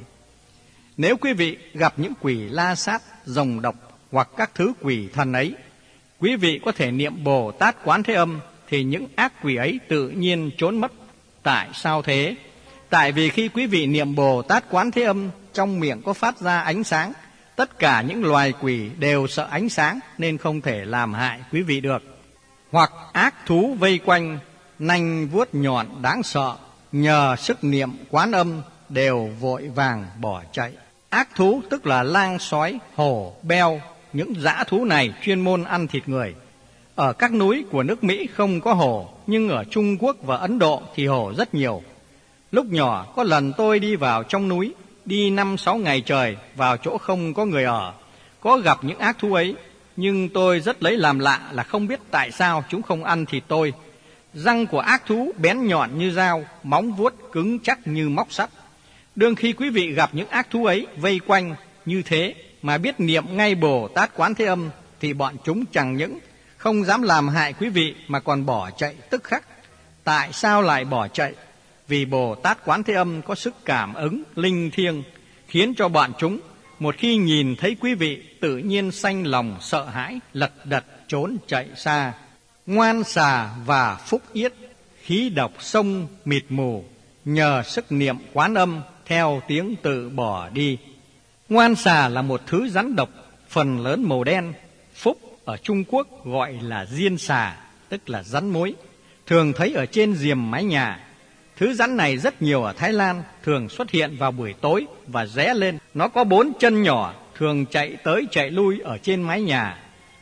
Nếu quý vị gặp những quỷ la sát, rồng độc hoặc các thứ quỷ thần ấy, quý vị có thể niệm Bồ Tát Quán Thế Âm thì những ác quỷ ấy tự nhiên trốn mất. Tại sao thế? Tại vì khi quý vị niệm Bồ Tát Quán Thế Âm, trong miệng có phát ra ánh sáng. Tất cả những loài quỷ đều sợ ánh sáng nên không thể làm hại quý vị được. Hoặc ác thú vây quanh, nanh vuốt nhọn đáng sợ, nhờ sức niệm Quán Âm đều vội vàng bỏ chạy. Ác thú tức là lang, sói, hổ, beo. Những dã thú này chuyên môn ăn thịt người. Ở các núi của nước Mỹ không có hổ, nhưng ở Trung Quốc và Ấn Độ thì hổ rất nhiều. Lúc nhỏ có lần tôi đi vào trong núi, đi 5-6 ngày trời vào chỗ không có người ở, có gặp những ác thú ấy, nhưng tôi rất lấy làm lạ là không biết tại sao chúng không ăn thịt tôi. Răng của ác thú bén nhọn như dao, móng vuốt cứng chắc như móc sắt. Đương khi quý vị gặp những ác thú ấy vây quanh như thế mà biết niệm ngay Bồ Tát Quán Thế Âm thì bọn chúng chẳng những không dám làm hại quý vị mà còn bỏ chạy tức khắc. Tại sao lại bỏ chạy? Vì Bồ Tát Quán Thế Âm có sức cảm ứng linh thiêng, khiến cho bọn chúng một khi nhìn thấy quý vị tự nhiên sanh lòng sợ hãi, lật đật trốn chạy xa. Ngoan xà và phúc yết, khí độc sông mịt mù, nhờ sức niệm Quán Âm theo tiếng tự bỏ đi. Ngoan xà là một thứ rắn độc, phần lớn màu đen. Phúc ở Trung Quốc gọi là diên xà, tức là rắn mối, thường thấy ở trên giềm mái nhà. Thứ rắn này rất nhiều ở Thái Lan, thường xuất hiện vào buổi tối và ré lên. Nó có 4 chân nhỏ, thường chạy tới chạy lui ở trên mái nhà.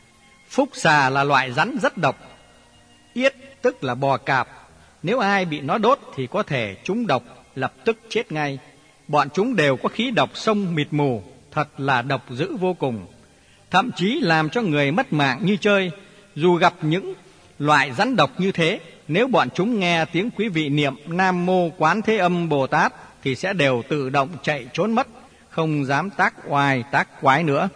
Phúc xà là loại rắn rất độc. Yết tức là bò cạp. Nếu ai bị nó đốt thì có thể trúng độc, lập tức chết ngay. Bọn chúng đều có khí độc sông mịt mù, thật là độc dữ vô cùng. Thậm chí làm cho người mất mạng như chơi. Dù gặp những loại rắn độc như thế, nếu bọn chúng nghe tiếng quý vị niệm Nam Mô Quán Thế Âm Bồ Tát thì sẽ đều tự động chạy trốn mất, không dám tác oai tác quái nữa.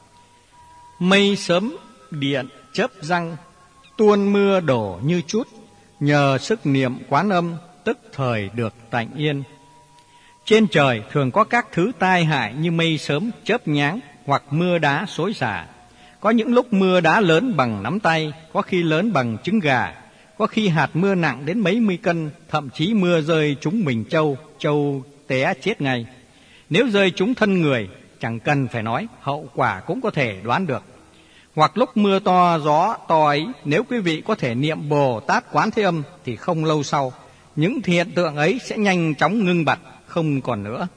Mây sớm điện chớp răng, tuôn mưa đổ như chút, nhờ sức niệm Quán Âm tức thời được tạnh yên. Trên trời thường có các thứ tai hại như mây sớm chớp nháng hoặc mưa đá xối xả. Có những lúc mưa đá lớn bằng nắm tay, có khi lớn bằng trứng gà, có khi hạt mưa nặng đến mấy mươi cân, thậm chí mưa rơi trúng mình trâu té chết ngay. Nếu rơi trúng thân người, chẳng cần phải nói, hậu quả cũng có thể đoán được. Hoặc lúc mưa to, gió to ấy, nếu quý vị có thể niệm Bồ Tát Quán Thế Âm thì không lâu sau, những hiện tượng ấy sẽ nhanh chóng ngưng bặt, không còn nữa.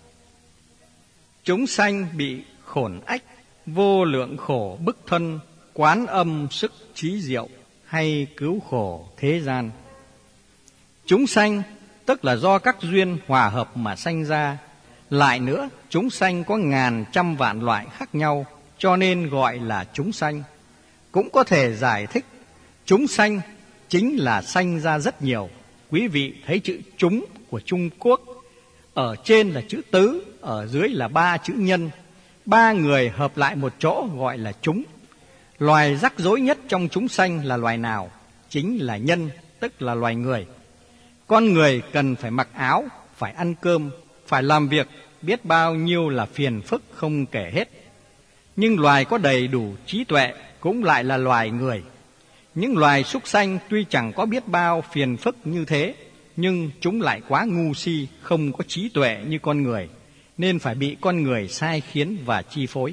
Chúng sanh bị khổn ách, vô lượng khổ bức thân, Quán Âm sức trí diệu, hay cứu khổ thế gian. Chúng sanh tức là do các duyên hòa hợp mà sanh ra. Lại nữa, chúng sanh có ngàn trăm vạn loại khác nhau, cho nên gọi là chúng sanh. Cũng có thể giải thích, chúng sanh chính là sanh ra rất nhiều. Quý vị thấy chữ chúng của Trung Quốc, ở trên là chữ tứ, ở dưới là 3 chữ nhân. 3 người hợp lại một chỗ gọi là chúng. Loài rắc rối nhất trong chúng sanh là loài nào? Chính là nhân, tức là loài người. Con người cần phải mặc áo, phải ăn cơm, phải làm việc, biết bao nhiêu là phiền phức không kể hết. Nhưng loài có đầy đủ trí tuệ cũng lại là loài người. Những loài súc sanh tuy chẳng có biết bao phiền phức như thế, nhưng chúng lại quá ngu si, không có trí tuệ như con người, nên phải bị con người sai khiến và chi phối.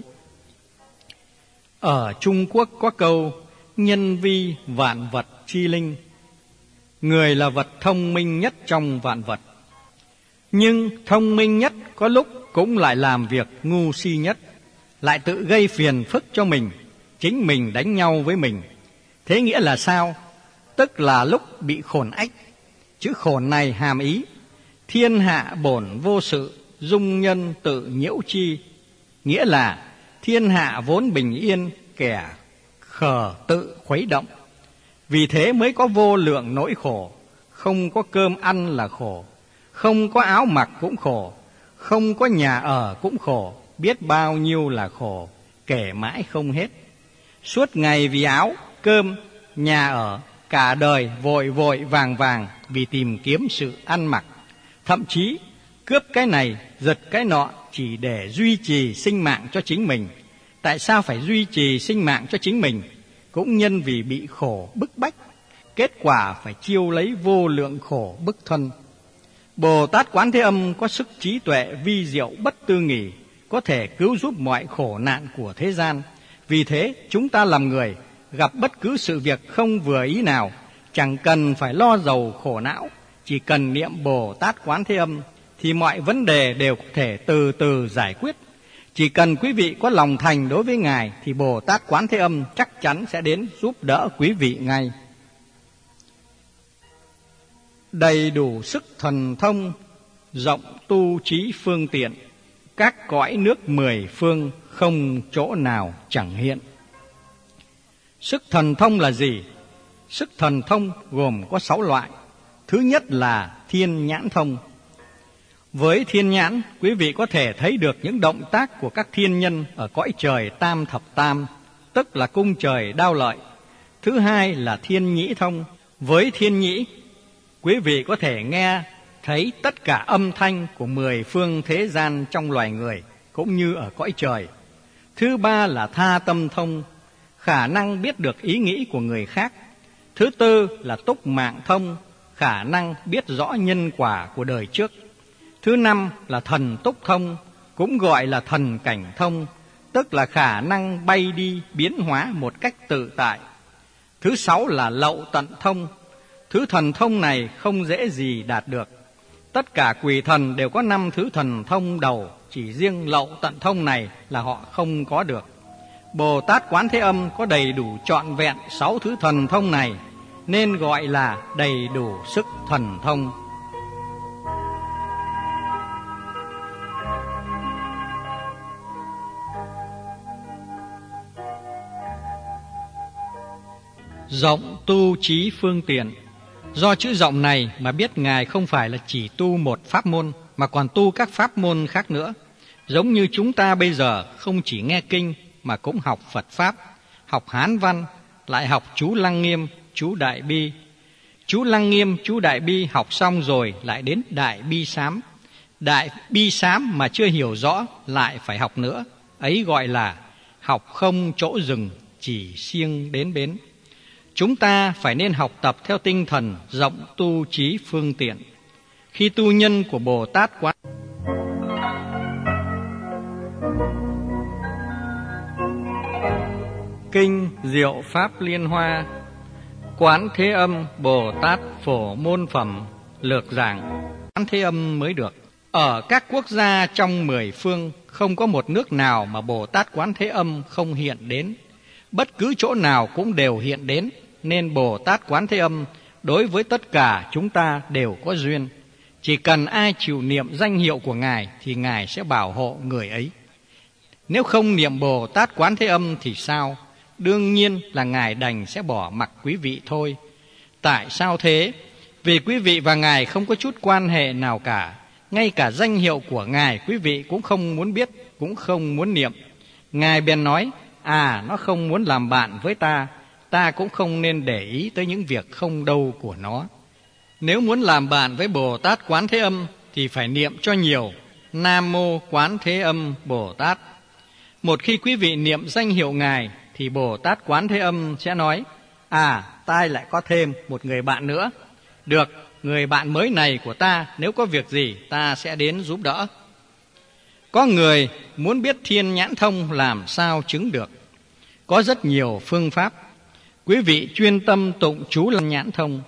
Ở Trung Quốc có câu nhân vi vạn vật chi linh. Người là vật thông minh nhất trong vạn vật. Nhưng thông minh nhất có lúc cũng lại làm việc ngu si nhất, lại tự gây phiền phức cho mình, chính mình đánh nhau với mình. Thế nghĩa là sao? Tức là lúc bị khổn ách. Chữ khổn này hàm ý thiên hạ bổn vô sự, dung nhân tự nhiễu chi. Nghĩa là thiên hạ vốn bình yên, kẻ khờ tự khuấy động. Vì thế mới có vô lượng nỗi khổ. Không có cơm ăn là khổ, không có áo mặc cũng khổ, không có nhà ở cũng khổ, biết bao nhiêu là khổ, kể mãi không hết. Suốt ngày vì áo, cơm, nhà ở, cả đời vội vội vàng vàng vì tìm kiếm sự ăn mặc. Thậm chí cướp cái này, giật cái nọ chỉ để duy trì sinh mạng cho chính mình. Tại sao phải duy trì sinh mạng cho chính mình? Cũng nhân vì bị khổ bức bách, kết quả phải chiêu lấy vô lượng khổ bức thân. Bồ Tát Quán Thế Âm có sức trí tuệ vi diệu bất tư nghì, có thể cứu giúp mọi khổ nạn của thế gian. Vì thế chúng ta làm người, gặp bất cứ sự việc không vừa ý nào, chẳng cần phải lo giàu khổ não, chỉ cần niệm Bồ Tát Quán Thế Âm thì mọi vấn đề đều có thể từ từ giải quyết. Chỉ cần quý vị có lòng thành đối với Ngài thì Bồ Tát Quán Thế Âm chắc chắn sẽ đến giúp đỡ quý vị ngay. Đầy đủ sức thần thông, rộng tu trí phương tiện, các cõi nước mười phương không chỗ nào chẳng hiện. Sức thần thông là gì? Sức thần thông gồm có 6 loại. Thứ nhất là thiên nhãn thông. Với thiên nhãn, quý vị có thể thấy được những động tác của các thiên nhân ở cõi trời tam thập tam, tức là cung trời Đao Lợi. Thứ hai là thiên nhĩ thông. Với thiên nhĩ, quý vị có thể nghe thấy tất cả âm thanh của 10 phương thế gian trong loài người, cũng như ở cõi trời. Thứ ba là tha tâm thông, khả năng biết được ý nghĩ của người khác. Thứ tư là túc mạng thông, khả năng biết rõ nhân quả của đời trước. Thứ năm là thần túc thông, cũng gọi là thần cảnh thông, tức là khả năng bay đi biến hóa một cách tự tại. Thứ sáu là lậu tận thông. Thứ thần thông này không dễ gì đạt được. Tất cả quỷ thần đều có 5 thứ thần thông đầu, chỉ riêng lậu tận thông này là họ không có được. Bồ Tát Quán Thế Âm có đầy đủ trọn vẹn 6 thứ thần thông này, nên gọi là đầy đủ sức thần thông. Rộng tu trí phương tiện. Do chữ rộng này mà biết Ngài không phải là chỉ tu một pháp môn, mà còn tu các pháp môn khác nữa. Giống như chúng ta bây giờ không chỉ nghe kinh mà cũng học Phật Pháp, học Hán Văn, lại học chú Lăng Nghiêm, chú Đại Bi. Chú Lăng Nghiêm, chú Đại Bi học xong rồi lại đến Đại Bi Sám. Đại Bi Sám mà chưa hiểu rõ lại phải học nữa. Ấy gọi là học không chỗ dừng, chỉ siêng đến bến. Chúng ta phải nên học tập theo tinh thần rộng tu trí phương tiện. Khi tu nhân của Bồ Tát Quán Kinh Diệu Pháp Liên Hoa, Quán Thế Âm Bồ Tát Phổ Môn Phẩm lược giảng. Quán Thế Âm mới được. Ở các quốc gia trong 10 phương, không có một nước nào mà Bồ Tát Quán Thế Âm không hiện đến. Bất cứ chỗ nào cũng đều hiện đến, nên Bồ Tát Quán Thế Âm đối với tất cả chúng ta đều có duyên. Chỉ cần ai chịu niệm danh hiệu của Ngài thì Ngài sẽ bảo hộ người ấy. Nếu không niệm Bồ Tát Quán Thế Âm thì sao? Đương nhiên là Ngài đành sẽ bỏ mặc quý vị thôi. Tại sao thế? Vì quý vị và Ngài không có chút quan hệ nào cả. Ngay cả danh hiệu của Ngài quý vị cũng không muốn biết, cũng không muốn niệm. Ngài bèn nói, nó không muốn làm bạn với ta, ta cũng không nên để ý tới những việc không đâu của nó. Nếu muốn làm bạn với Bồ Tát Quán Thế Âm thì phải niệm cho nhiều, Nam Mô Quán Thế Âm Bồ Tát. Một khi quý vị niệm danh hiệu Ngài thì Bồ Tát Quán Thế Âm sẽ nói, ta lại có thêm một người bạn nữa. Được, người bạn mới này của ta nếu có việc gì ta sẽ đến giúp đỡ. Có người muốn biết thiên nhãn thông làm sao chứng được. Có rất nhiều phương pháp. Quý vị chuyên tâm tụng chú Lăng Nhãn Thông.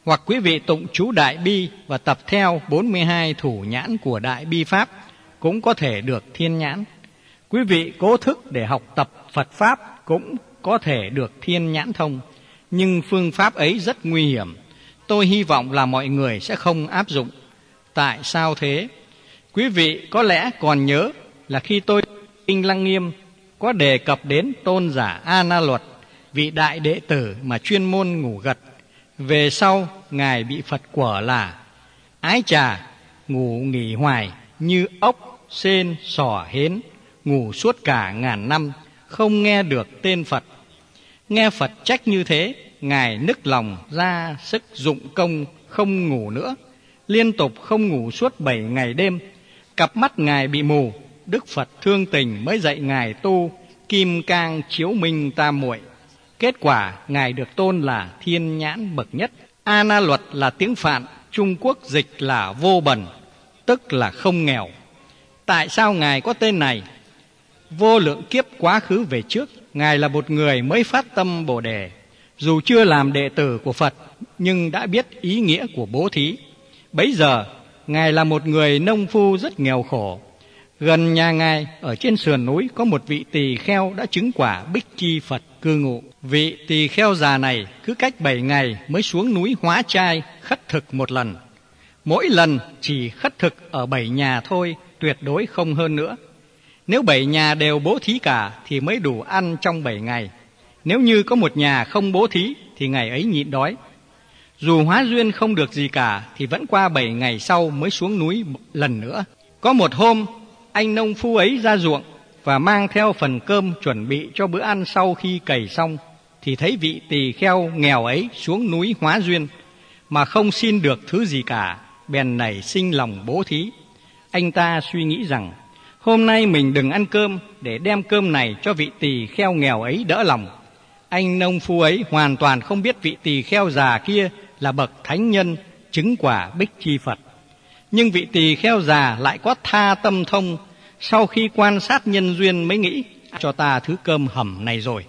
Hoặc quý vị tụng chú Đại Bi và tập theo 42 thủ nhãn của Đại Bi Pháp cũng có thể được thiên nhãn. Quý vị cố thức để học tập Phật Pháp cũng có thể được thiên nhãn thông. Nhưng phương pháp ấy rất nguy hiểm. Tôi hy vọng là mọi người sẽ không áp dụng. Tại sao thế? Quý vị có lẽ còn nhớ là khi tôi Kinh Lăng Nghiêm có đề cập đến tôn giả A Na Luật, vị đại đệ tử mà chuyên môn ngủ gật. Về sau ngài bị Phật quở là ái chà, ngủ nghỉ hoài như ốc, sên, sỏ, hến, ngủ suốt cả ngàn năm, không nghe được tên Phật. Nghe Phật trách như thế, ngài nức lòng ra sức dụng công không ngủ nữa, liên tục không ngủ suốt 7 ngày đêm. Cặp mắt ngài bị mù, Đức Phật thương tình mới dạy ngài tu Kim Cang Chiếu Minh Tam Muội. Kết quả ngài được tôn là thiên nhãn bậc nhất. A Na Luật là tiếng Phạn, Trung Quốc dịch là vô bần, tức là không nghèo. Tại sao ngài có tên này? Vô lượng kiếp quá khứ về trước, ngài là một người mới phát tâm Bồ Đề. Dù chưa làm đệ tử của Phật, nhưng đã biết ý nghĩa của bố thí. Bấy giờ, ngài là một người nông phu rất nghèo khổ. Gần nhà ngài, ở trên sườn núi, có một vị tỳ kheo đã chứng quả Bích Chi Phật cư ngụ. Vị tỳ kheo già này cứ cách 7 ngày mới xuống núi hóa trai khất thực một lần. Mỗi lần chỉ khất thực ở 7 nhà thôi, tuyệt đối không hơn nữa. Nếu 7 nhà đều bố thí cả thì mới đủ ăn trong 7 ngày. Nếu như có một nhà không bố thí thì ngày ấy nhịn đói. Dù hóa duyên không được gì cả thì vẫn qua 7 ngày sau mới xuống núi lần nữa. Có một hôm, anh nông phu ấy ra ruộng và mang theo phần cơm chuẩn bị cho bữa ăn sau khi cày xong, thì thấy vị tỳ kheo nghèo ấy xuống núi hóa duyên mà không xin được thứ gì cả, bèn nảy sinh lòng bố thí. Anh ta suy nghĩ rằng hôm nay mình đừng ăn cơm để đem cơm này cho vị tỳ kheo nghèo ấy đỡ lòng. Anh nông phu ấy hoàn toàn không biết vị tỳ kheo già kia là bậc thánh nhân chứng quả Bích Chi Phật. Nhưng vị tỳ kheo già lại có tha tâm thông, sau khi quan sát nhân duyên mới nghĩ cho ta thứ cơm hầm này rồi.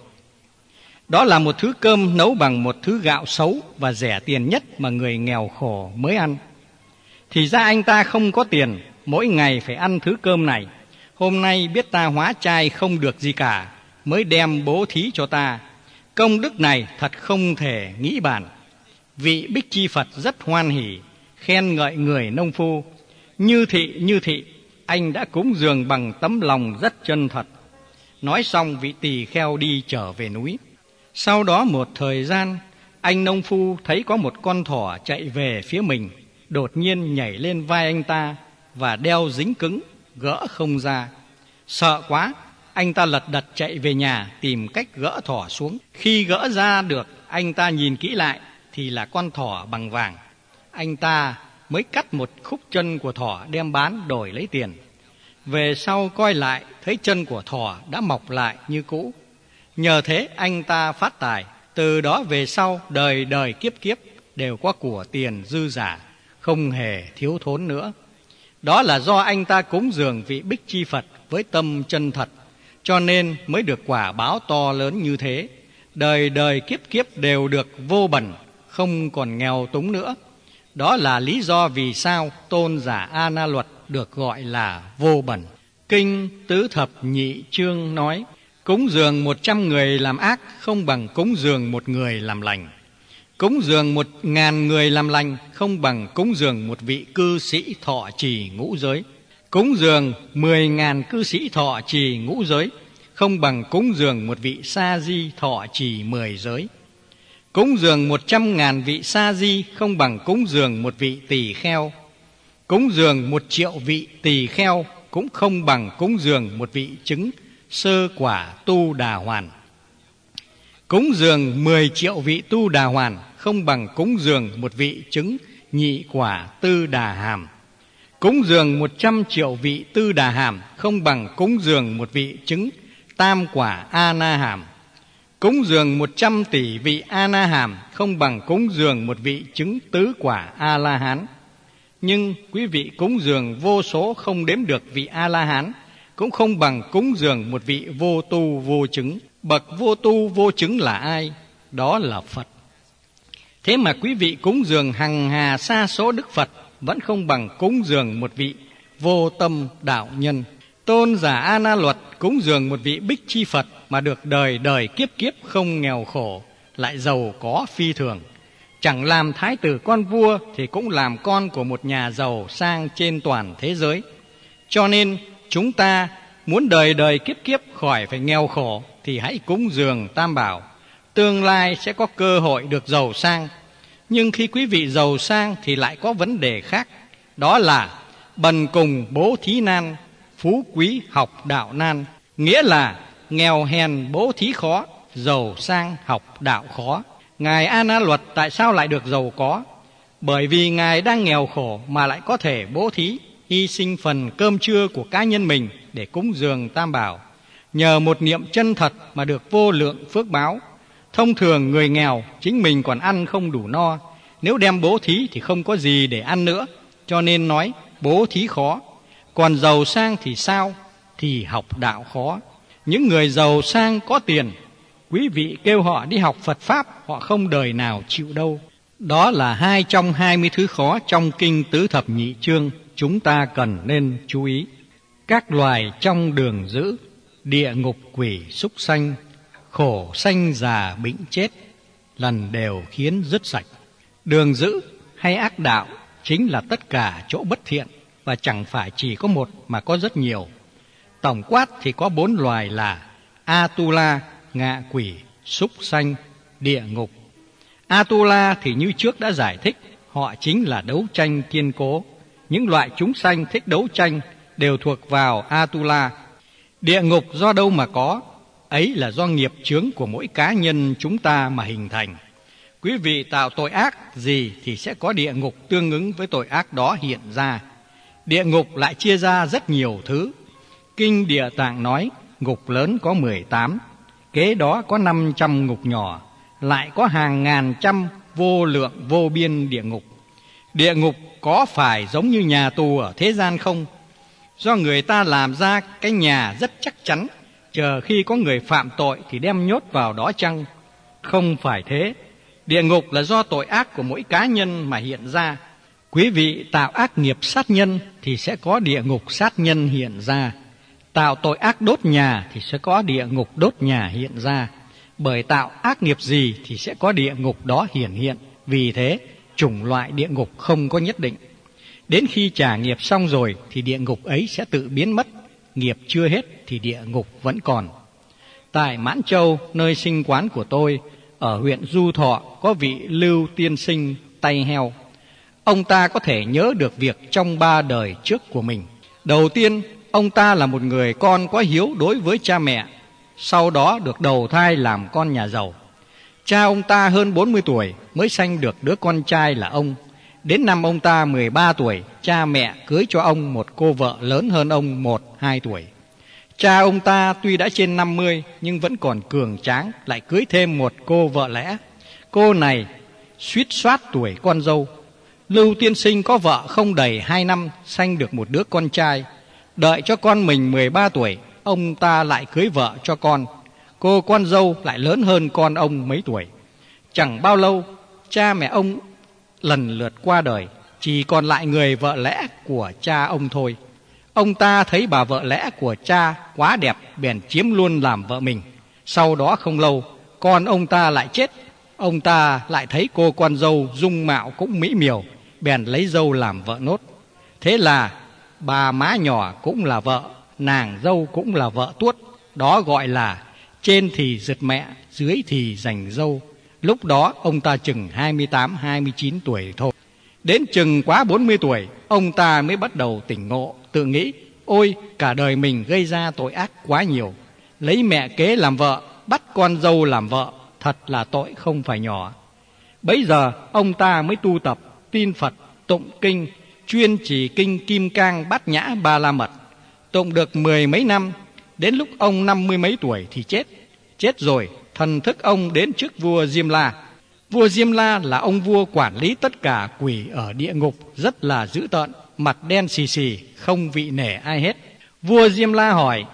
Đó là một thứ cơm nấu bằng một thứ gạo xấu và rẻ tiền nhất mà người nghèo khổ mới ăn. Thì ra anh ta không có tiền, mỗi ngày phải ăn thứ cơm này. Hôm nay biết ta hóa trai không được gì cả, mới đem bố thí cho ta. Công đức này thật không thể nghĩ bàn. Vị Bích Chi Phật rất hoan hỉ, khen ngợi người nông phu. Như thị, anh đã cúng dường bằng tấm lòng rất chân thật. Nói xong vị tỳ kheo đi trở về núi. Sau đó một thời gian, anh nông phu thấy có một con thỏ chạy về phía mình, đột nhiên nhảy lên vai anh ta và đeo dính cứng, gỡ không ra. Sợ quá, anh ta lật đật chạy về nhà tìm cách gỡ thỏ xuống. Khi gỡ ra được, anh ta nhìn kỹ lại thì là con thỏ bằng vàng. Anh ta mới cắt một khúc chân của thỏ đem bán đổi lấy tiền. Về sau coi lại thấy chân của thỏ đã mọc lại như cũ. Nhờ thế anh ta phát tài. Từ đó về sau đời đời kiếp kiếp đều có của tiền dư giả, không hề thiếu thốn nữa. Đó là do anh ta cúng dường vị Bích Chi Phật với tâm chân thật, cho nên mới được quả báo to lớn như thế. Đời đời kiếp kiếp đều được vô bẩn, không còn nghèo túng nữa. Đó là lý do vì sao tôn giả A Na Luật được gọi là vô bẩn. Kinh Tứ Thập Nhị Chương nói, cúng dường 100 người làm ác không bằng cúng dường 1 người làm lành. Cúng dường 1000 người làm lành không bằng cúng dường một vị cư sĩ thọ trì ngũ giới. Cúng dường 10.000 cư sĩ thọ trì ngũ giới không bằng cúng dường một vị sa di thọ trì 10 giới. Cúng dường 100.000 vị sa di không bằng cúng dường một vị tỳ kheo. Cúng dường 1 triệu vị tỳ kheo cũng không bằng cúng dường một vị chứng sơ quả tu đà hoàn. Cúng dường 10 triệu vị tu đà hoàn không bằng cúng dường một vị chứng nhị quả tư đà hàm. Cúng dường 100 triệu vị tư đà hàm không bằng cúng dường một vị chứng tam quả a na hàm. Cúng dường 100 tỷ vị a na hàm không bằng cúng dường một vị chứng tứ quả a la hán. Nhưng quý vị cúng dường vô số không đếm được vị a la hán cũng không bằng cúng dường một vị vô tu vô chứng. Bậc vô tu vô chứng là ai? Đó là Phật. Thế mà quý vị cúng dường hằng hà sa số Đức Phật vẫn không bằng cúng dường một vị vô tâm đạo nhân. Tôn giả A Na Luật cúng dường một vị Bích Chi Phật mà được đời đời kiếp kiếp không nghèo khổ, lại giàu có phi thường. Chẳng làm thái tử con vua thì cũng làm con của một nhà giàu sang trên toàn thế giới. Cho nên chúng ta muốn đời đời kiếp kiếp khỏi phải nghèo khổ thì hãy cúng dường Tam Bảo. Tương lai sẽ có cơ hội được giàu sang. Nhưng khi quý vị giàu sang thì lại có vấn đề khác. Đó là bần cùng bố thí nan, phú quý học đạo nan. Nghĩa là nghèo hèn bố thí khó, giàu sang học đạo khó. Ngài A Na Luật tại sao lại được giàu có? Bởi vì Ngài đang nghèo khổ mà lại có thể bố thí, hy sinh phần cơm trưa của cá nhân mình để cúng dường Tam Bảo. Nhờ một niệm chân thật mà được vô lượng phước báo. Thông thường người nghèo chính mình còn ăn không đủ no, nếu đem bố thí thì không có gì để ăn nữa, cho nên nói bố thí khó. Còn giàu sang thì sao? Thì học đạo khó. Những người giàu sang có tiền, quý vị kêu họ đi học Phật Pháp, họ không đời nào chịu đâu. Đó là 2 trong 20 thứ khó trong Kinh Tứ Thập Nhị Chương, chúng ta cần nên chú ý. Các loài trong đường dữ, địa ngục quỷ súc sanh, khổ sanh già bệnh chết, lần đều khiến dứt sạch. Đường dữ hay ác đạo chính là tất cả chỗ bất thiện, và chẳng phải chỉ có một mà có rất nhiều. Tổng quát thì có 4 loài là Atula, ngạ quỷ, súc sanh, địa ngục. Atula thì như trước đã giải thích, họ chính là đấu tranh kiên cố. Những loại chúng sanh thích đấu tranh đều thuộc vào Atula. Địa ngục do đâu mà có? Ấy là do nghiệp chướng của mỗi cá nhân chúng ta mà hình thành. Quý vị tạo tội ác gì thì sẽ có địa ngục tương ứng với tội ác đó hiện ra. Địa ngục lại chia ra rất nhiều thứ. Kinh Địa Tạng nói ngục lớn có 18, kế đó có 500 ngục nhỏ, lại có hàng ngàn trăm vô lượng vô biên địa ngục. Địa ngục có phải giống như nhà tù ở thế gian không? Do người ta làm ra cái nhà rất chắc chắn, chờ khi có người phạm tội thì đem nhốt vào đó chăng? Không phải thế. Địa ngục là do tội ác của mỗi cá nhân mà hiện ra. Quý vị tạo ác nghiệp sát nhân thì sẽ có địa ngục sát nhân hiện ra. Tạo tội ác đốt nhà thì sẽ có địa ngục đốt nhà hiện ra. Bởi tạo ác nghiệp gì thì sẽ có địa ngục đó hiển hiện. Vì thế, chủng loại địa ngục không có nhất định. Đến khi trả nghiệp xong rồi thì địa ngục ấy sẽ tự biến mất. Nghiệp chưa hết thì địa ngục vẫn còn. Tại Mãn Châu, nơi sinh quán của tôi, ở huyện Du Thọ có vị Lưu tiên sinh tay heo. Ông ta có thể nhớ được việc trong 3 đời trước của mình. Đầu tiên, ông ta là một người con có hiếu đối với cha mẹ, sau đó được đầu thai làm con nhà giàu. Cha ông ta hơn 40 tuổi mới sanh được đứa con trai là ông. Đến năm ông ta 13 tuổi, cha mẹ cưới cho ông một cô vợ lớn hơn ông 1-2 tuổi. Cha ông ta tuy đã trên 50 nhưng vẫn còn cường tráng, lại cưới thêm một cô vợ lẽ. Cô này suýt soát tuổi con dâu. Lưu tiên sinh có vợ không đầy 2 năm, sanh được một đứa con trai. Đợi cho con mình 13 tuổi, ông ta lại cưới vợ cho con. Cô con dâu lại lớn hơn con ông mấy tuổi. Chẳng bao lâu, cha mẹ ông lần lượt qua đời, chỉ còn lại người vợ lẽ của cha ông thôi. Ông ta thấy bà vợ lẽ của cha quá đẹp, bèn chiếm luôn làm vợ mình. Sau đó không lâu, con ông ta lại chết. Ông ta lại thấy cô con dâu dung mạo cũng mỹ miều, bèn lấy dâu làm vợ nốt. Thế là bà má nhỏ cũng là vợ, nàng dâu cũng là vợ tuốt. Đó gọi là trên thì giật mẹ, dưới thì giành dâu. Lúc đó ông ta chừng 28-29 tuổi thôi. Đến chừng quá 40 tuổi, ông ta mới bắt đầu tỉnh ngộ, tự nghĩ, ôi cả đời mình gây ra tội ác quá nhiều. Lấy mẹ kế làm vợ, bắt con dâu làm vợ, thật là tội không phải nhỏ. Bấy giờ ông ta mới tu tập, tin Phật, tụng kinh, chuyên chỉ kinh Kim Cang Bát Nhã Ba La Mật. Tụng được 10 mấy năm, đến lúc ông 50 mấy tuổi thì chết. Chết rồi, thần thức ông đến trước vua Diêm La. Vua Diêm La là ông vua quản lý tất cả quỷ ở địa ngục, rất là dữ tợn, mặt đen xì xì, không vị nể ai hết. Vua Diêm La hỏi,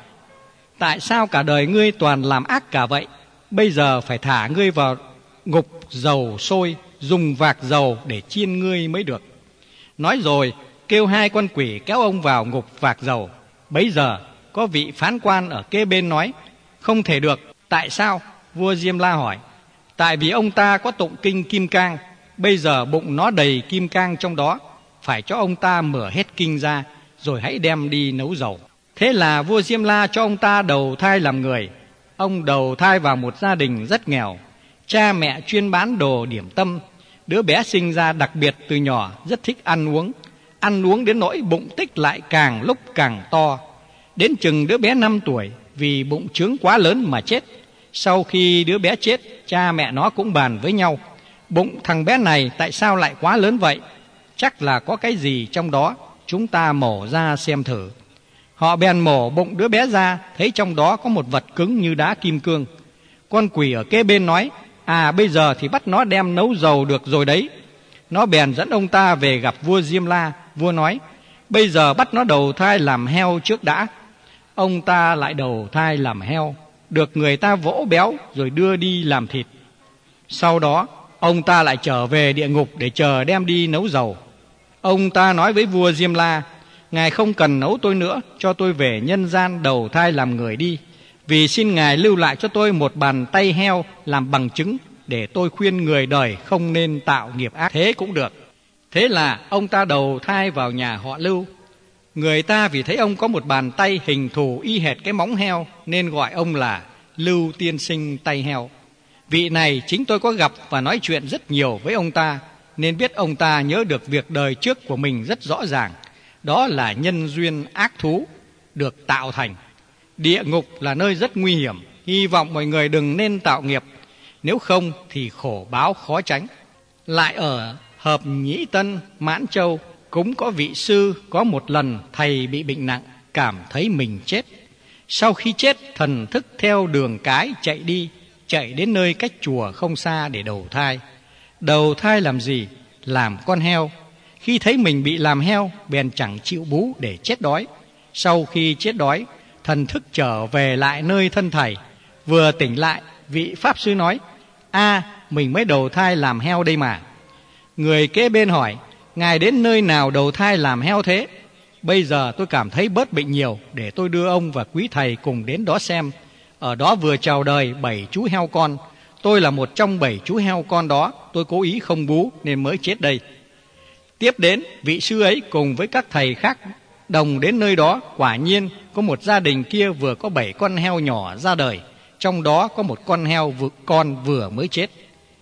tại sao cả đời ngươi toàn làm ác cả vậy? Bây giờ phải thả ngươi vào ngục dầu sôi, dùng vạc dầu để chiên ngươi mới được. Nói rồi, kêu 2 con quỷ kéo ông vào ngục vạc dầu. Bấy giờ, có vị phán quan ở kế bên nói, không thể được. Tại sao? Vua Diêm La hỏi. Tại vì ông ta có tụng kinh Kim Cang, bây giờ bụng nó đầy kim cang trong đó, phải cho ông ta mở hết kinh ra, rồi hãy đem đi nấu dầu. Thế là vua Diêm La cho ông ta đầu thai làm người. Ông đầu thai vào một gia đình rất nghèo, cha mẹ chuyên bán đồ điểm tâm. Đứa bé sinh ra đặc biệt từ nhỏ rất thích ăn uống đến nỗi bụng tích lại càng lúc càng to. Đến chừng đứa bé 5 tuổi, vì bụng trướng quá lớn mà chết. Sau khi đứa bé chết, cha mẹ nó cũng bàn với nhau, bụng thằng bé này tại sao lại quá lớn vậy? Chắc là có cái gì trong đó, chúng ta mổ ra xem thử. Họ bèn mổ bụng đứa bé ra, thấy trong đó có một vật cứng như đá kim cương. Con quỷ ở kế bên nói, bây giờ thì bắt nó đem nấu dầu được rồi đấy. Nó bèn dẫn ông ta về gặp vua Diêm La. Vua nói, bây giờ bắt nó đầu thai làm heo trước đã. Ông ta lại đầu thai làm heo, được người ta vỗ béo rồi đưa đi làm thịt. Sau đó, ông ta lại trở về địa ngục để chờ đem đi nấu dầu. Ông ta nói với vua Diêm La, ngài không cần nấu tôi nữa, cho tôi về nhân gian đầu thai làm người đi. Vì xin ngài lưu lại cho tôi một bàn tay heo làm bằng chứng, để tôi khuyên người đời không nên tạo nghiệp ác. Thế cũng được. Thế là ông ta đầu thai vào nhà họ Lưu. Người ta vì thấy ông có một bàn tay hình thù y hệt cái móng heo, nên gọi ông là Lưu Tiên Sinh Tay Heo. Vị này chính tôi có gặp và nói chuyện rất nhiều với ông ta, nên biết ông ta nhớ được việc đời trước của mình rất rõ ràng. Đó là nhân duyên ác thú được tạo thành. Địa ngục là nơi rất nguy hiểm, hy vọng mọi người đừng nên tạo nghiệp, nếu không thì khổ báo khó tránh. Lại ở Hợp Nhĩ Tân, Mãn Châu, cũng có vị sư, có một lần thầy bị bệnh nặng, cảm thấy mình chết. Sau khi chết, thần thức theo đường cái chạy đi, chạy đến nơi cách chùa không xa để đầu thai. Đầu thai làm gì? Làm con heo. Khi thấy mình bị làm heo, bèn chẳng chịu bú để chết đói. Sau khi chết đói, thần thức trở về lại nơi thân thầy. Vừa tỉnh lại, vị pháp sư nói, mình mới đầu thai làm heo đây mà. Người kế bên hỏi, ngài đến nơi nào đầu thai làm heo thế? Bây giờ tôi cảm thấy bớt bệnh nhiều, để tôi đưa ông và quý thầy cùng đến đó xem. Ở đó vừa chào đời 7 chú heo con. Tôi là một trong 7 chú heo con đó. Tôi cố ý không bú nên mới chết đây. Tiếp đến, vị sư ấy cùng với các thầy khác đồng đến nơi đó. Quả nhiên có một gia đình kia vừa có 7 con heo nhỏ ra đời, trong đó có một con heo con vừa mới chết.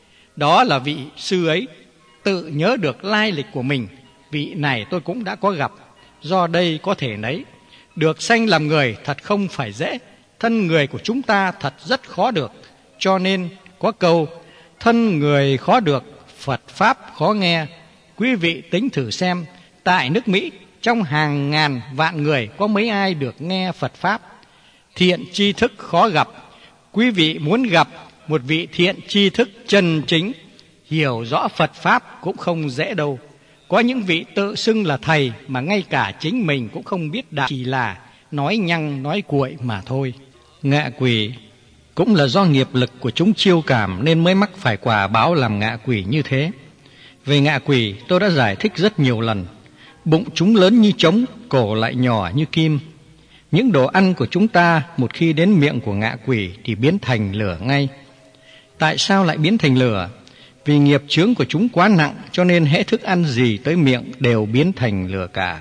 Đó là vị sư ấy tự nhớ được lai lịch của mình. Vị này tôi cũng đã có gặp. Do đây có thể nấy, được sanh làm người thật không phải dễ. Thân người của chúng ta thật rất khó được. Cho nên có câu, thân người khó được, Phật Pháp khó nghe. Quý vị tính thử xem, tại nước Mỹ, trong hàng ngàn vạn người có mấy ai được nghe Phật Pháp. Thiện tri thức khó gặp. Quý vị muốn gặp một vị thiện tri thức chân chính, hiểu rõ Phật Pháp cũng không dễ đâu. Có những vị tự xưng là thầy mà ngay cả chính mình cũng không biết đạo, chỉ là nói nhăng nói cuội mà thôi. Ngạ quỷ cũng là do nghiệp lực của chúng chiêu cảm nên mới mắc phải quả báo làm ngạ quỷ như thế. Về ngạ quỷ tôi đã giải thích rất nhiều lần. Bụng chúng lớn như trống, cổ lại nhỏ như kim. Những đồ ăn của chúng ta một khi đến miệng của ngạ quỷ thì biến thành lửa ngay. Tại sao lại biến thành lửa? Vì nghiệp chướng của chúng quá nặng, cho nên hễ thức ăn gì tới miệng đều biến thành lửa cả.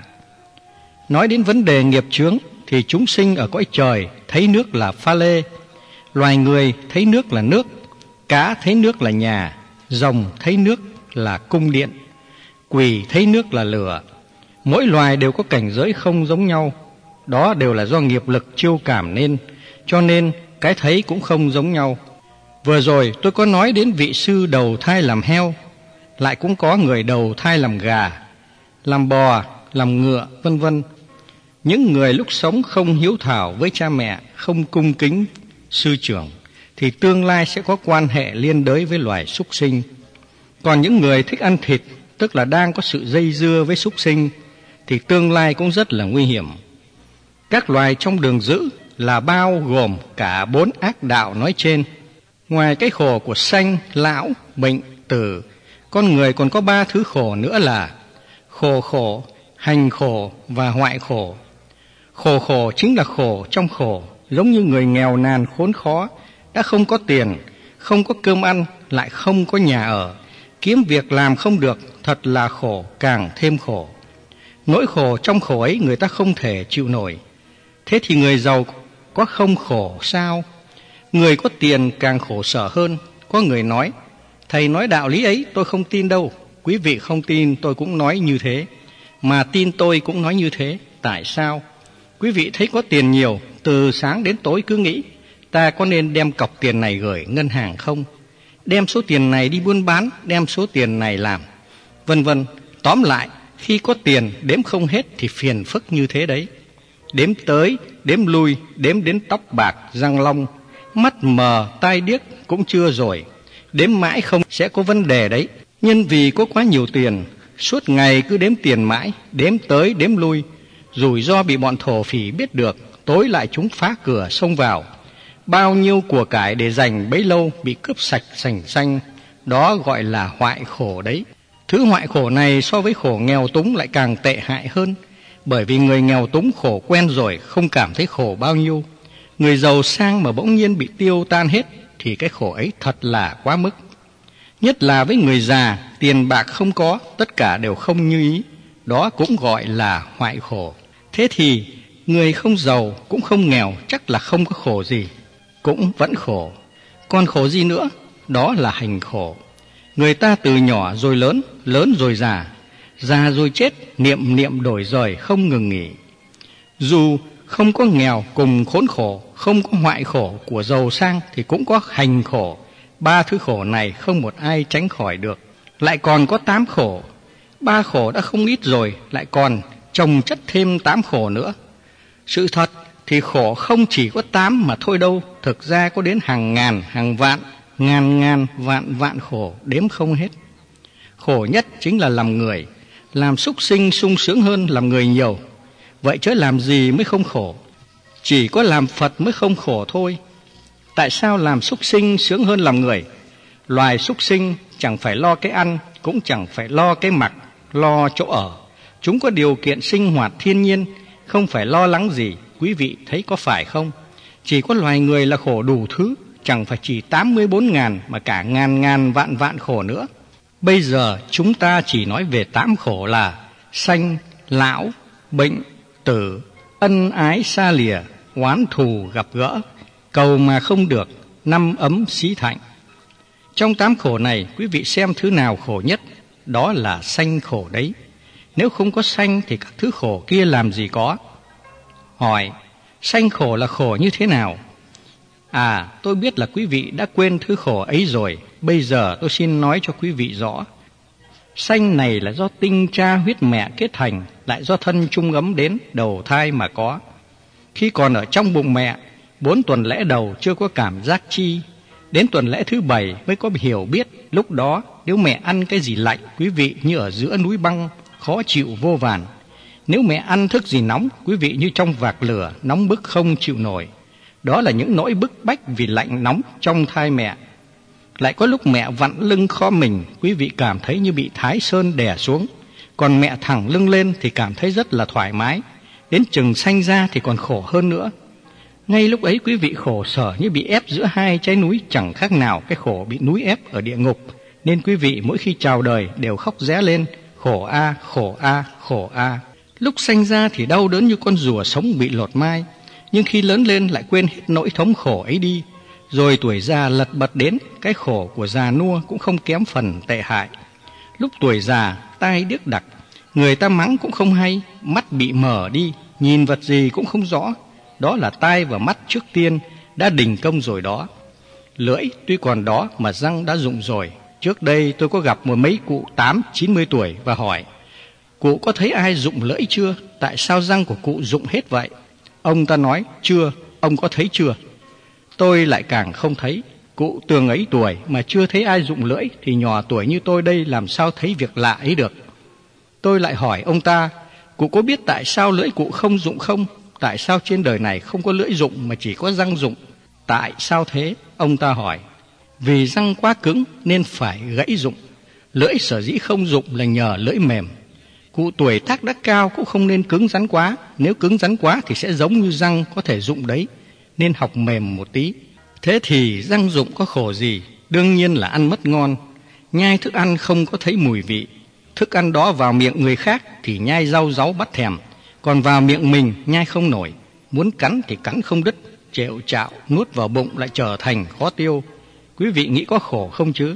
Nói đến vấn đề nghiệp chướng thì chúng sinh ở cõi trời thấy nước là pha lê, loài người thấy nước là nước, cá thấy nước là nhà, rồng thấy nước là cung điện, quỷ thấy nước là lửa. Mỗi loài đều có cảnh giới không giống nhau. Đó đều là do nghiệp lực chiêu cảm nên, cho nên cái thấy cũng không giống nhau. Vừa rồi tôi có nói đến vị sư đầu thai làm heo, lại cũng có người đầu thai làm gà, làm bò, làm ngựa, vân vân. Những người lúc sống không hiếu thảo với cha mẹ, không cung kính sư trưởng, thì tương lai sẽ có quan hệ liên đới với loài súc sinh. Còn những người thích ăn thịt, tức là đang có sự dây dưa với súc sinh, thì tương lai cũng rất là nguy hiểm. Các loài trong đường dữ là bao gồm cả 4 ác đạo nói trên. Ngoài cái khổ của sanh, lão, bệnh, tử, Con người còn có 3 thứ khổ nữa là khổ, hành khổ và hoại khổ. Khổ chính là khổ trong khổ, giống như người nghèo nàn khốn khó, đã không có tiền, không có cơm ăn, lại không có nhà ở, kiếm việc làm không được, thật là khổ càng thêm khổ. Nỗi khổ trong khổ ấy người ta không thể chịu nổi. Thế thì người giàu có không khổ sao? Người có tiền càng khổ sở hơn. Có người nói, thầy nói đạo lý ấy tôi không tin đâu. Quý vị không tin tôi cũng nói như thế, mà tin tôi cũng nói như thế. Tại sao? Quý vị thấy có tiền nhiều, từ sáng đến tối cứ nghĩ ta có nên đem cọc tiền này gửi ngân hàng không? Đem số tiền này đi buôn bán, đem số tiền này làm, vân vân. Tóm lại, khi có tiền đếm không hết thì phiền phức như thế đấy. Đếm tới, đếm lui, đếm đến tóc bạc, răng long, mắt mờ, tai điếc cũng chưa rồi. Đếm mãi không sẽ có vấn đề đấy. Nhưng vì có quá nhiều tiền, suốt ngày cứ đếm tiền mãi, đếm tới, đếm lui. Rủi ro bị bọn thổ phỉ biết được, tối lại chúng phá cửa xông vào. Bao nhiêu của cải để dành bấy lâu bị cướp sạch sành xanh. Đó gọi là hoại khổ đấy. Thứ hoại khổ này so với khổ nghèo túng lại càng tệ hại hơn. Bởi vì người nghèo túng khổ quen rồi, không cảm thấy khổ bao nhiêu. Người giàu sang mà bỗng nhiên bị tiêu tan hết thì cái khổ ấy thật là quá mức. Nhất là với người già, tiền bạc không có, tất cả đều không như ý. Đó cũng gọi là hoại khổ. Thế thì người không giàu cũng không nghèo chắc là không có khổ gì, cũng vẫn khổ. Còn khổ gì nữa? Đó là hành khổ. Người ta từ nhỏ rồi lớn, lớn rồi già, già rồi chết, niệm đổi rời không ngừng nghỉ. Dù không có nghèo cùng khốn khổ, không có hoại khổ của giàu sang thì cũng có hành khổ. 3 thứ khổ này không một ai tránh khỏi được. Lại còn có 8 khổ. 3 khổ đã không ít rồi, lại còn chồng chất thêm 8 khổ nữa. Sự thật thì khổ không chỉ có 8 mà thôi đâu, thực ra có đến hàng ngàn, hàng vạn, ngàn vạn khổ đếm không hết. Khổ nhất chính là làm người, làm súc sinh sung sướng hơn làm người nhiều. Vậy chớ làm gì mới không khổ? Chỉ có làm Phật mới không khổ thôi. Tại sao làm súc sinh sướng hơn làm người? Loài súc sinh chẳng phải lo cái ăn, cũng chẳng phải lo cái mặc, lo chỗ ở. Chúng có điều kiện sinh hoạt thiên nhiên, không phải lo lắng gì. Quý vị thấy có phải không? Chỉ có loài người là khổ đủ thứ, chẳng phải chỉ 84.000 mà cả ngàn vạn khổ nữa. Bây giờ chúng ta chỉ nói về 8 khổ là sanh, lão, bệnh, tử, ân ái xa lìa, oán thù gặp gỡ, cầu mà không được, năm ấm xí thạnh. Trong 8 khổ này, quý vị xem thứ nào khổ nhất? Đó là sanh khổ đấy. Nếu không có sanh thì các thứ khổ kia làm gì có? Hỏi, sanh khổ là khổ như thế nào? Tôi biết là quý vị đã quên thứ khổ ấy rồi. Bây giờ tôi xin nói cho quý vị rõ. Sanh này là do tinh cha huyết mẹ kết thành, lại do thân chung ấm đến đầu thai mà có. Khi còn ở trong bụng mẹ, 4 tuần lễ đầu chưa có cảm giác chi. Đến tuần lễ thứ 7 mới có hiểu biết. Lúc đó nếu mẹ ăn cái gì lạnh, quý vị như ở giữa núi băng, khó chịu vô vàn. Nếu mẹ ăn thức gì nóng, quý vị như trong vạc lửa, nóng bức không chịu nổi. Đó là những nỗi bức bách vì lạnh nóng trong thai mẹ. Lại có lúc mẹ vặn lưng khom mình, quý vị cảm thấy như bị Thái Sơn đè xuống. Còn mẹ thẳng lưng lên thì cảm thấy rất là thoải mái. Đến chừng sanh ra thì còn khổ hơn nữa. Ngay lúc ấy quý vị khổ sở như bị ép giữa 2 trái núi, chẳng khác nào cái khổ bị núi ép ở địa ngục. Nên quý vị mỗi khi chào đời đều khóc ré lên, khổ a, khổ a, khổ a. Lúc sanh ra thì đau đớn như con rùa sống bị lột mai, nhưng khi lớn lên lại quên hết nỗi thống khổ ấy đi. Rồi tuổi già lật bật đến, cái khổ của già nua cũng không kém phần tệ hại. Lúc tuổi già, tai điếc đặc, người ta mắng cũng không hay, mắt bị mờ đi, nhìn vật gì cũng không rõ. Đó là tai và mắt trước tiên đã đình công rồi đó. Lưỡi tuy còn đó mà răng đã rụng rồi. Trước đây tôi có gặp một mấy cụ 80-90 tuổi và hỏi, cụ có thấy ai rụng lưỡi chưa? Tại sao răng của cụ rụng hết vậy? Ông ta nói, chưa, ông có thấy chưa? Tôi lại càng không thấy. Cụ từng ấy tuổi mà chưa thấy ai rụng lưỡi thì nhỏ tuổi như tôi đây làm sao thấy việc lạ ấy được. Tôi lại hỏi ông ta, cụ có biết tại sao lưỡi cụ không rụng không? Tại sao trên đời này không có lưỡi rụng mà chỉ có răng rụng? Tại sao thế? Ông ta hỏi. Vì răng quá cứng nên phải gãy rụng. Lưỡi sở dĩ không dụng là nhờ lưỡi mềm. Cụ tuổi tác đã cao cũng không nên cứng rắn quá, nếu cứng rắn quá thì sẽ giống như răng có thể dụng đấy, nên học mềm một tí. Thế thì răng dụng có khổ gì? Đương nhiên là ăn mất ngon. Nhai thức ăn không có thấy mùi vị. Thức ăn đó vào miệng người khác thì nhai rau ráu bắt thèm, còn vào miệng mình nhai không nổi. Muốn cắn thì cắn không đứt, trẹo trạo nuốt vào bụng lại trở thành khó tiêu. Quý vị nghĩ có khổ không chứ?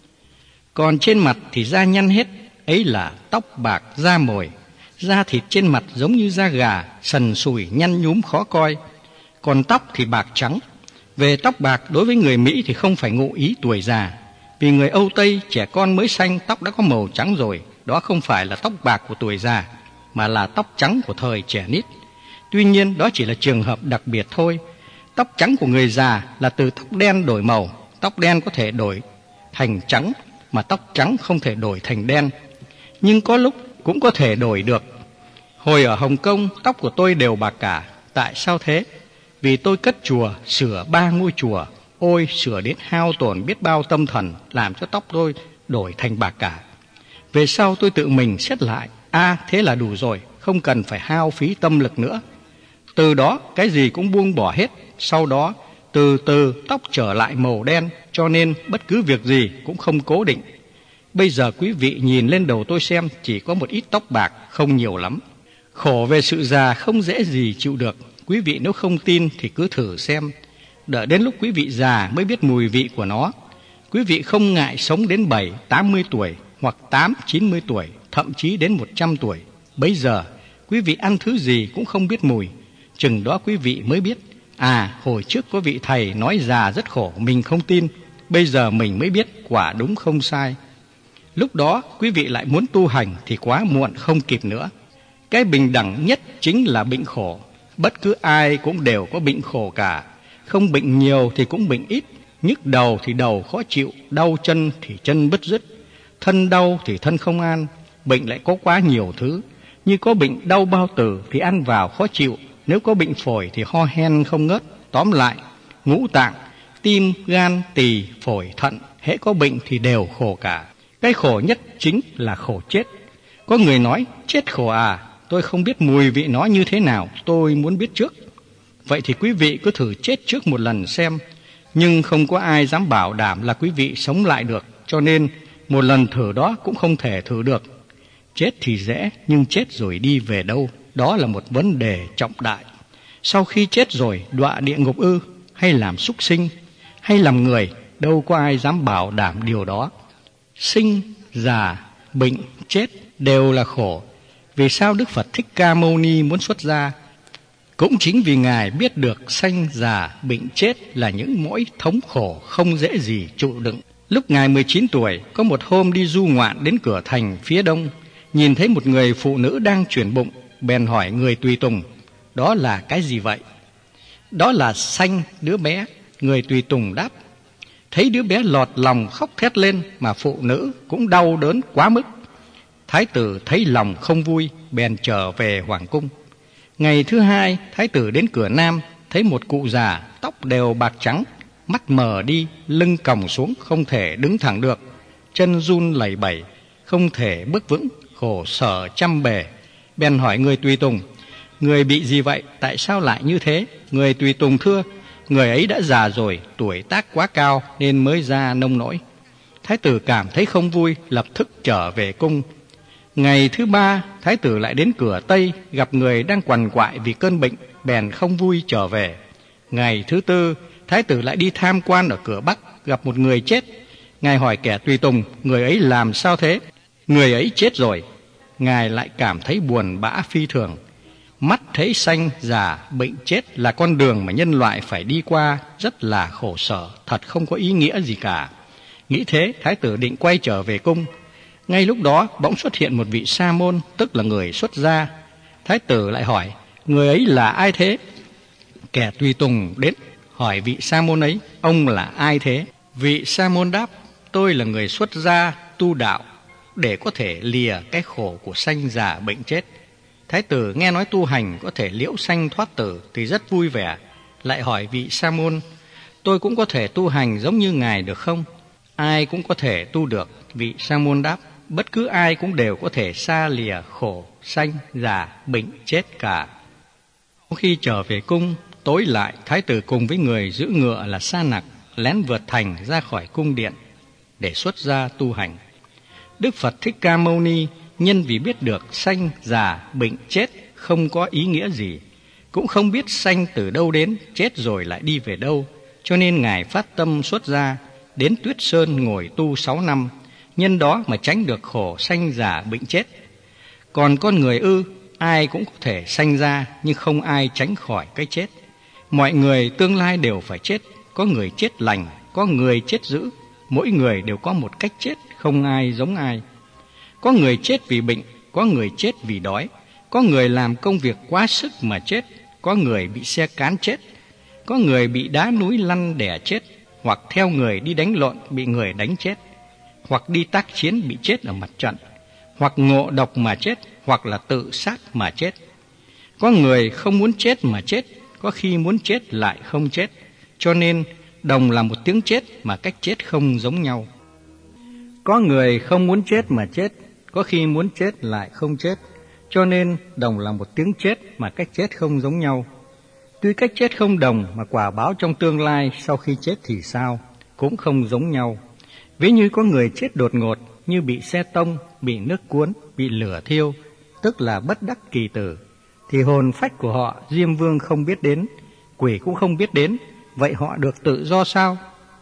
Còn trên mặt thì da nhăn hết, ấy là tóc bạc da mồi. Da thịt trên mặt giống như da gà, sần sùi nhăn nhúm khó coi. Còn tóc thì bạc trắng. Về tóc bạc đối với người Mỹ thì không phải ngụ ý tuổi già, vì người Âu Tây trẻ con mới sanh tóc đã có màu trắng rồi. Đó không phải là tóc bạc của tuổi già, mà là tóc trắng của thời trẻ nít. Tuy nhiên đó chỉ là trường hợp đặc biệt thôi. Tóc trắng của người già là từ tóc đen đổi màu. Tóc đen có thể đổi thành trắng, mà tóc trắng không thể đổi thành đen. Nhưng có lúc cũng có thể đổi được. Hồi ở Hồng Kông, tóc của tôi đều bạc cả. Tại sao thế? Vì tôi cất chùa, sửa 3 ngôi chùa. Ôi, sửa đến hao tổn biết bao tâm thần, làm cho tóc tôi đổi thành bạc cả. Về sau tôi tự mình xét lại, thế là đủ rồi, không cần phải hao phí tâm lực nữa. Từ đó cái gì cũng buông bỏ hết. Sau đó từ từ tóc trở lại màu đen, cho nên bất cứ việc gì cũng không cố định. Bây giờ quý vị nhìn lên đầu tôi xem, chỉ có một ít tóc bạc, không nhiều lắm. Khổ về sự già không dễ gì chịu được. Quý vị nếu không tin thì cứ thử xem. Đợi đến lúc quý vị già mới biết mùi vị của nó. Quý vị không ngại sống đến 70-80 tuổi, hoặc 80-90 tuổi, thậm chí đến 100 tuổi. Bấy giờ quý vị ăn thứ gì cũng không biết mùi. Chừng đó quý vị mới biết, hồi trước có vị thầy nói già rất khổ, mình không tin. Bây giờ mình mới biết quả đúng không sai. Lúc đó quý vị lại muốn tu hành thì quá muộn, không kịp nữa. Cái bình đẳng nhất chính là bệnh khổ. Bất cứ ai cũng đều có bệnh khổ cả. Không bệnh nhiều thì cũng bệnh ít. Nhức đầu thì đầu khó chịu, đau chân thì chân bứt rứt, thân đau thì thân không an. Bệnh lại có quá nhiều thứ. Như có bệnh đau bao tử thì ăn vào khó chịu. Nếu có bệnh phổi thì ho hen không ngớt. Tóm lại, ngũ tạng, tim, gan, tỳ, phổi, thận, hễ có bệnh thì đều khổ cả. Cái khổ nhất chính là khổ chết. Có người nói, chết khổ tôi không biết mùi vị nó như thế nào, tôi muốn biết trước. Vậy thì quý vị cứ thử chết trước một lần xem. Nhưng không có ai dám bảo đảm là quý vị sống lại được, cho nên một lần thử đó cũng không thể thử được. Chết thì dễ, nhưng chết rồi đi về đâu? Đó là một vấn đề trọng đại. Sau khi chết rồi, đọa địa ngục ư? Hay làm súc sinh? Hay làm người? Đâu có ai dám bảo đảm điều đó. Sinh, già, bệnh, chết đều là khổ. Vì sao Đức Phật Thích Ca Mâu Ni muốn xuất gia? Cũng chính vì Ngài biết được sanh, già, bệnh, chết là những nỗi thống khổ không dễ gì chịu đựng. Lúc Ngài 19 tuổi, có một hôm đi du ngoạn đến cửa thành phía đông, nhìn thấy một người phụ nữ đang chuyển bụng, bèn hỏi người tùy tùng, đó là cái gì vậy? Đó là sanh đứa bé. Người tùy tùng đáp. Thấy đứa bé lọt lòng khóc thét lên, mà phụ nữ cũng đau đớn quá mức. Thái tử thấy lòng không vui, bèn trở về hoàng cung. Ngày thứ hai, thái tử đến cửa nam, thấy một cụ già, tóc đều bạc trắng, mắt mờ đi, lưng còng xuống, không thể đứng thẳng được, chân run lẩy bẩy, không thể bước vững, khổ sở trăm bề. Bèn hỏi người tùy tùng, người bị gì vậy, tại sao lại như thế? Người tùy tùng thưa, người ấy đã già rồi, tuổi tác quá cao nên mới ra nông nỗi. Thái tử cảm thấy không vui, lập tức trở về cung. Ngày thứ ba, thái tử lại đến cửa tây, gặp người đang quằn quại vì cơn bệnh, bèn không vui trở về. Ngày thứ tư, thái tử lại đi tham quan ở cửa bắc, gặp một người chết. Ngài hỏi kẻ tùy tùng, người ấy làm sao thế? Người ấy chết rồi. Ngài lại cảm thấy buồn bã phi thường. Mắt thấy sanh, già, bệnh, chết là con đường mà nhân loại phải đi qua, rất là khổ sở, thật không có ý nghĩa gì cả. Nghĩ thế, thái tử định quay trở về cung. Ngay lúc đó bỗng xuất hiện một vị sa môn, tức là người xuất gia. Thái tử lại hỏi, người ấy là ai thế? Kẻ tùy tùng đến hỏi vị sa môn ấy, ông là ai thế? Vị sa môn đáp, tôi là người xuất gia tu đạo để có thể lìa cái khổ của sanh già bệnh chết. Thái tử nghe nói tu hành có thể liễu sanh thoát tử thì rất vui vẻ, lại hỏi vị sa môn, tôi cũng có thể tu hành giống như ngài được không? ai cũng có thể tu được. Vị Sa môn đáp: bất cứ ai cũng đều có thể xa lìa khổ, sanh, già, bệnh, chết cả. Khi trở về cung, tối lại, thái tử cùng với người giữ ngựa là Sa Nặc lén vượt thành ra khỏi cung điện để xuất gia tu hành. Đức Phật Thích Ca Mâu Ni nhân vì biết được sanh, già, bệnh, chết không có ý nghĩa gì, cũng không biết sanh từ đâu đến, chết rồi lại đi về đâu, cho nên Ngài phát tâm xuất gia, đến Tuyết Sơn ngồi tu 6 năm, nhân đó mà tránh được khổ sanh, già, bệnh, chết. Còn con người ai cũng có thể sanh ra, nhưng không ai tránh khỏi cái chết. Mọi người tương lai đều phải chết, có người chết lành, có người chết dữ, mỗi người đều có một cách chết, không ai giống ai. Có người chết vì bệnh, có người chết vì đói, có người làm công việc quá sức mà chết, có người bị xe cán chết, có người bị đá núi lăn đè chết, hoặc theo người đi đánh lộn bị người đánh chết, hoặc đi tác chiến bị chết ở mặt trận, hoặc ngộ độc mà chết, hoặc là tự sát mà chết. Có người không muốn chết mà chết, có khi muốn chết lại không chết, cho nên đồng là một tiếng chết mà cách chết không giống nhau. Có người không muốn chết mà chết, có khi muốn chết lại không chết, cho nên đồng là một tiếng chết mà cách chết không giống nhau. Tuy cách chết không đồng mà quả báo trong tương lai sau khi chết thì sao, cũng không giống nhau. Ví như có người chết đột ngột như bị xe tông, bị nước cuốn, bị lửa thiêu, tức là bất đắc kỳ tử, thì hồn phách của họ Diêm Vương không biết đến, quỷ cũng không biết đến, vậy họ được tự do sao?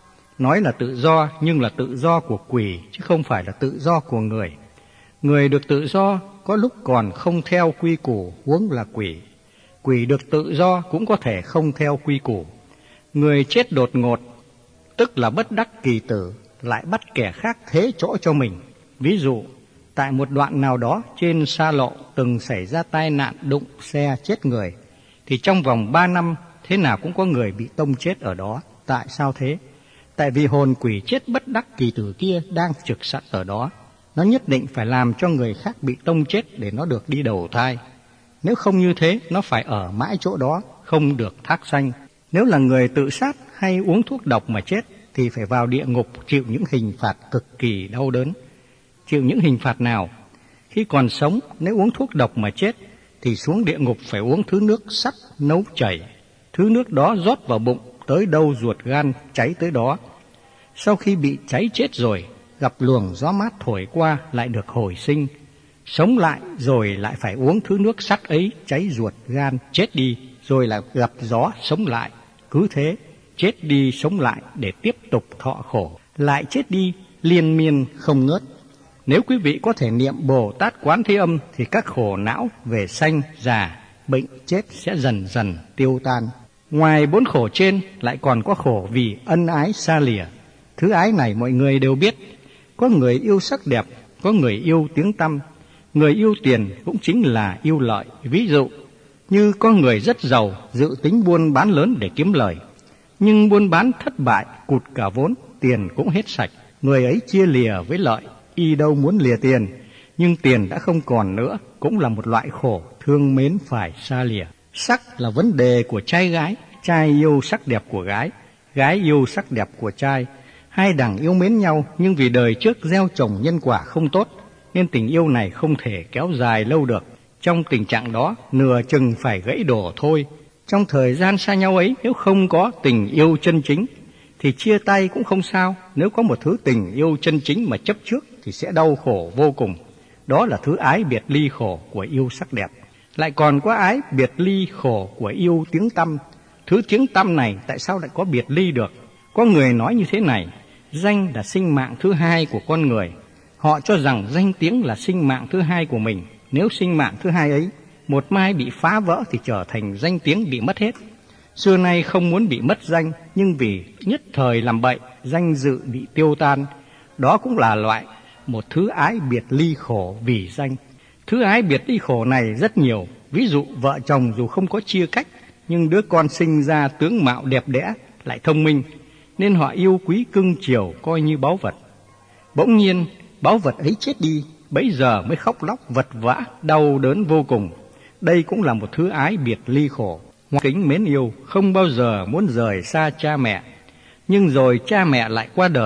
Nói là tự do nhưng là tự do của quỷ chứ không phải là tự do của người. Người được tự do có lúc còn không theo quy củ, huống là quỷ. Quỷ được tự do cũng có thể không theo quy củ. Người chết đột ngột, tức là bất đắc kỳ tử, lại bắt kẻ khác thế chỗ cho mình. Ví dụ, tại một đoạn nào đó trên xa lộ từng xảy ra tai nạn đụng xe chết người, thì trong vòng 3 năm thế nào cũng có người bị tông chết ở đó. Tại sao thế? Tại vì hồn quỷ chết bất đắc kỳ tử kia đang trực sẵn ở đó. Nó nhất định phải làm cho người khác bị tông chết để nó được đi đầu thai. Nếu không như thế, nó phải ở mãi chỗ đó, không được thác sanh. Nếu là người tự sát hay uống thuốc độc mà chết, thì phải vào địa ngục chịu những hình phạt cực kỳ đau đớn. Chịu những hình phạt nào? Khi còn sống, nếu uống thuốc độc mà chết, thì xuống địa ngục phải uống thứ nước sắt nấu chảy. Thứ nước đó rót vào bụng, tới đâu ruột gan cháy tới đó. Sau khi bị cháy chết rồi, gặp luồng gió mát thổi qua lại được hồi sinh. Sống lại rồi lại phải uống thứ nước sắt ấy, cháy ruột gan chết đi, rồi lại gặp gió sống lại. Cứ thế, chết đi sống lại để tiếp tục thọ khổ, lại chết đi liên miên không ngớt. Nếu quý vị có thể niệm Bồ Tát Quán Thế Âm thì các khổ não về sanh, già, bệnh, chết sẽ dần dần tiêu tan. Ngoài 4 khổ trên lại còn có khổ vì ân ái xa lìa. Thứ ái này mọi người đều biết. Có người yêu sắc đẹp, có người yêu tiếng tăm, người yêu tiền cũng chính là yêu lợi. Ví dụ như có người rất giàu, dự tính buôn bán lớn để kiếm lời, nhưng buôn bán thất bại, cụt cả vốn, tiền cũng hết sạch. Người ấy chia lìa với lợi, y đâu muốn lìa tiền, nhưng tiền đã không còn nữa, cũng là một loại khổ thương mến phải xa lìa. Sắc là vấn đề của trai gái, trai yêu sắc đẹp của gái, gái yêu sắc đẹp của trai. Hai đẳng yêu mến nhau, nhưng vì đời trước gieo trồng nhân quả không tốt, nên tình yêu này không thể kéo dài lâu được. Trong tình trạng đó, nửa chừng phải gãy đổ thôi. Trong thời gian xa nhau ấy, nếu không có tình yêu chân chính, thì chia tay cũng không sao. Nếu có một thứ tình yêu chân chính mà chấp trước, thì sẽ đau khổ vô cùng. Đó là thứ ái biệt ly khổ của yêu sắc đẹp. Lại còn có ái biệt ly khổ của yêu tiếng tăm. Thứ tiếng tăm này tại sao lại có biệt ly được? Có người nói như thế này: danh là sinh mạng thứ hai của con người. Họ cho rằng danh tiếng là sinh mạng thứ hai của mình. Nếu sinh mạng thứ hai ấy một mai bị phá vỡ thì trở thành danh tiếng bị mất hết. Xưa nay không muốn bị mất danh, nhưng vì nhất thời làm bậy, danh dự bị tiêu tan. Đó cũng là loại một thứ ái biệt ly khổ vì danh. Thứ ái biệt ly khổ này rất nhiều. Ví dụ vợ chồng dù không có chia cách, nhưng đứa con sinh ra tướng mạo đẹp đẽ, lại thông minh, nên họ yêu quý cưng chiều coi như báu vật. Bỗng nhiên báu vật ấy chết đi, bấy giờ mới khóc lóc vật vã, đau đớn vô cùng. Đây cũng là một thứ ái biệt ly khổ. Kính mến yêu, không bao giờ muốn rời xa cha mẹ, nhưng rồi cha mẹ lại qua đời,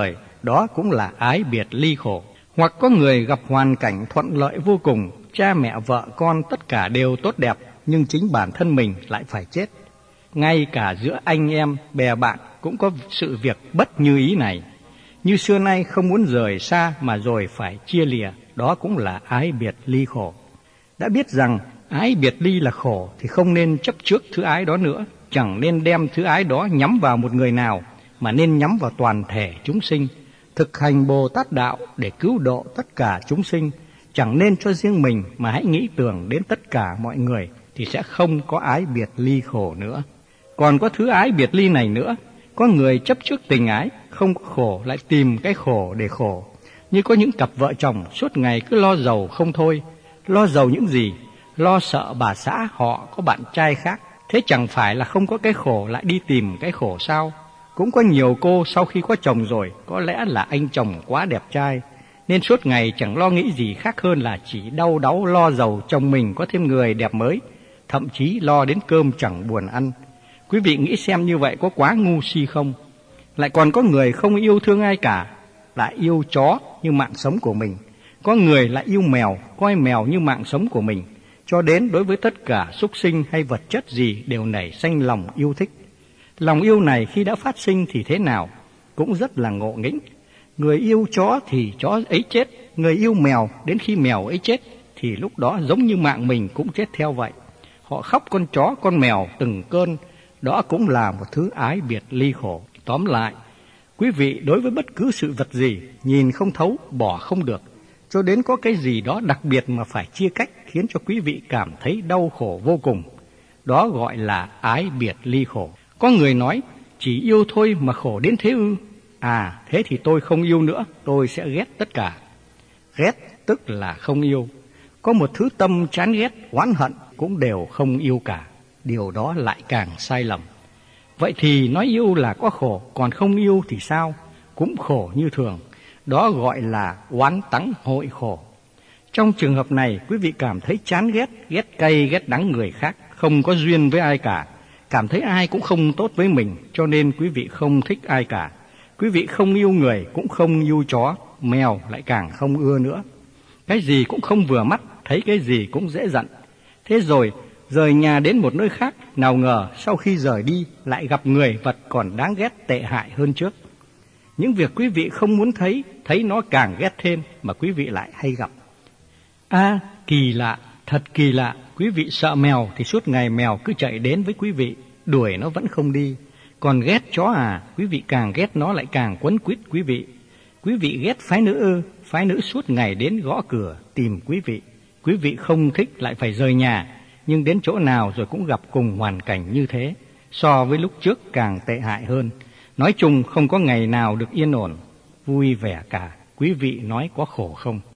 đó cũng là ái biệt ly khổ. Hoặc có người gặp hoàn cảnh thuận lợi vô cùng, cha mẹ vợ con tất cả đều tốt đẹp, nhưng chính bản thân mình lại phải chết. Ngay cả giữa anh em, bè bạn cũng có sự việc bất như ý này. Như xưa nay không muốn rời xa mà rồi phải chia lìa, đó cũng là ái biệt ly khổ. Đã biết rằng ái biệt ly là khổ thì không nên chấp trước thứ ái đó nữa, chẳng nên đem thứ ái đó nhắm vào một người nào, mà nên nhắm vào toàn thể chúng sinh, thực hành Bồ Tát đạo để cứu độ tất cả chúng sinh, chẳng nên cho riêng mình mà hãy nghĩ tưởng đến tất cả mọi người thì sẽ không có ái biệt ly khổ nữa. Còn có thứ ái biệt ly này nữa, có người chấp trước tình ái, không có khổ lại tìm cái khổ để khổ. Như có những cặp vợ chồng suốt ngày cứ lo giàu không thôi. Lo giàu những gì? Lo sợ bà xã họ có bạn trai khác. Thế chẳng phải là không có cái khổ lại đi tìm cái khổ sao? Cũng có nhiều cô sau khi có chồng rồi, có lẽ là anh chồng quá đẹp trai, nên suốt ngày chẳng lo nghĩ gì khác hơn là chỉ đau đáu lo giàu chồng mình có thêm người đẹp mới, thậm chí lo đến cơm chẳng buồn ăn. Quý vị nghĩ xem như vậy có quá ngu si không? Lại còn có người không yêu thương ai cả, lại yêu chó như mạng sống của mình. Có người lại yêu mèo, coi mèo như mạng sống của mình, cho đến đối với tất cả súc sinh hay vật chất gì đều nảy sinh lòng yêu thích. Lòng yêu này khi đã phát sinh thì thế nào? Cũng rất là ngộ nghĩnh. Người yêu chó thì chó ấy chết, người yêu mèo đến khi mèo ấy chết thì lúc đó giống như mạng mình cũng chết theo vậy. Họ khóc con chó, con mèo từng cơn, đó cũng là một thứ ái biệt ly khổ. Tóm lại, quý vị đối với bất cứ sự vật gì, nhìn không thấu, bỏ không được, cho đến có cái gì đó đặc biệt mà phải chia cách khiến cho quý vị cảm thấy đau khổ vô cùng. Đó gọi là ái biệt ly khổ. Có người nói, chỉ yêu thôi mà khổ đến thế ư? À, thế thì tôi không yêu nữa, tôi sẽ ghét tất cả. Ghét tức là không yêu. Có một thứ tâm chán ghét, oán hận cũng đều không yêu cả. Điều đó lại càng sai lầm. Vậy thì nói yêu là có khổ, còn không yêu thì sao? Cũng khổ như thường. Đó gọi là oán tắng hội khổ. Trong trường hợp này, quý vị cảm thấy chán ghét, ghét cay, ghét đắng người khác, không có duyên với ai cả. Cảm thấy ai cũng không tốt với mình, cho nên quý vị không thích ai cả. Quý vị không yêu người, cũng không yêu chó, mèo lại càng không ưa nữa. Cái gì cũng không vừa mắt, thấy cái gì cũng dễ giận. Thế rồi, rời nhà đến một nơi khác, nào ngờ sau khi rời đi lại gặp người vật còn đáng ghét tệ hại hơn trước. Những việc quý vị không muốn thấy, thấy nó càng ghét thêm mà quý vị lại hay gặp. À, kỳ lạ, thật kỳ lạ, quý vị sợ mèo thì suốt ngày mèo cứ chạy đến với quý vị, đuổi nó vẫn không đi. Còn ghét chó à, quý vị càng ghét nó lại càng quấn quýt quý vị. Quý vị ghét phái nữ ư, phái nữ suốt ngày đến gõ cửa tìm quý vị. Quý vị không thích lại phải rời nhà, nhưng đến chỗ nào rồi cũng gặp cùng hoàn cảnh như thế. So với lúc trước càng tệ hại hơn. Nói chung không có ngày nào được yên ổn, vui vẻ cả. Quý vị nói có khổ không?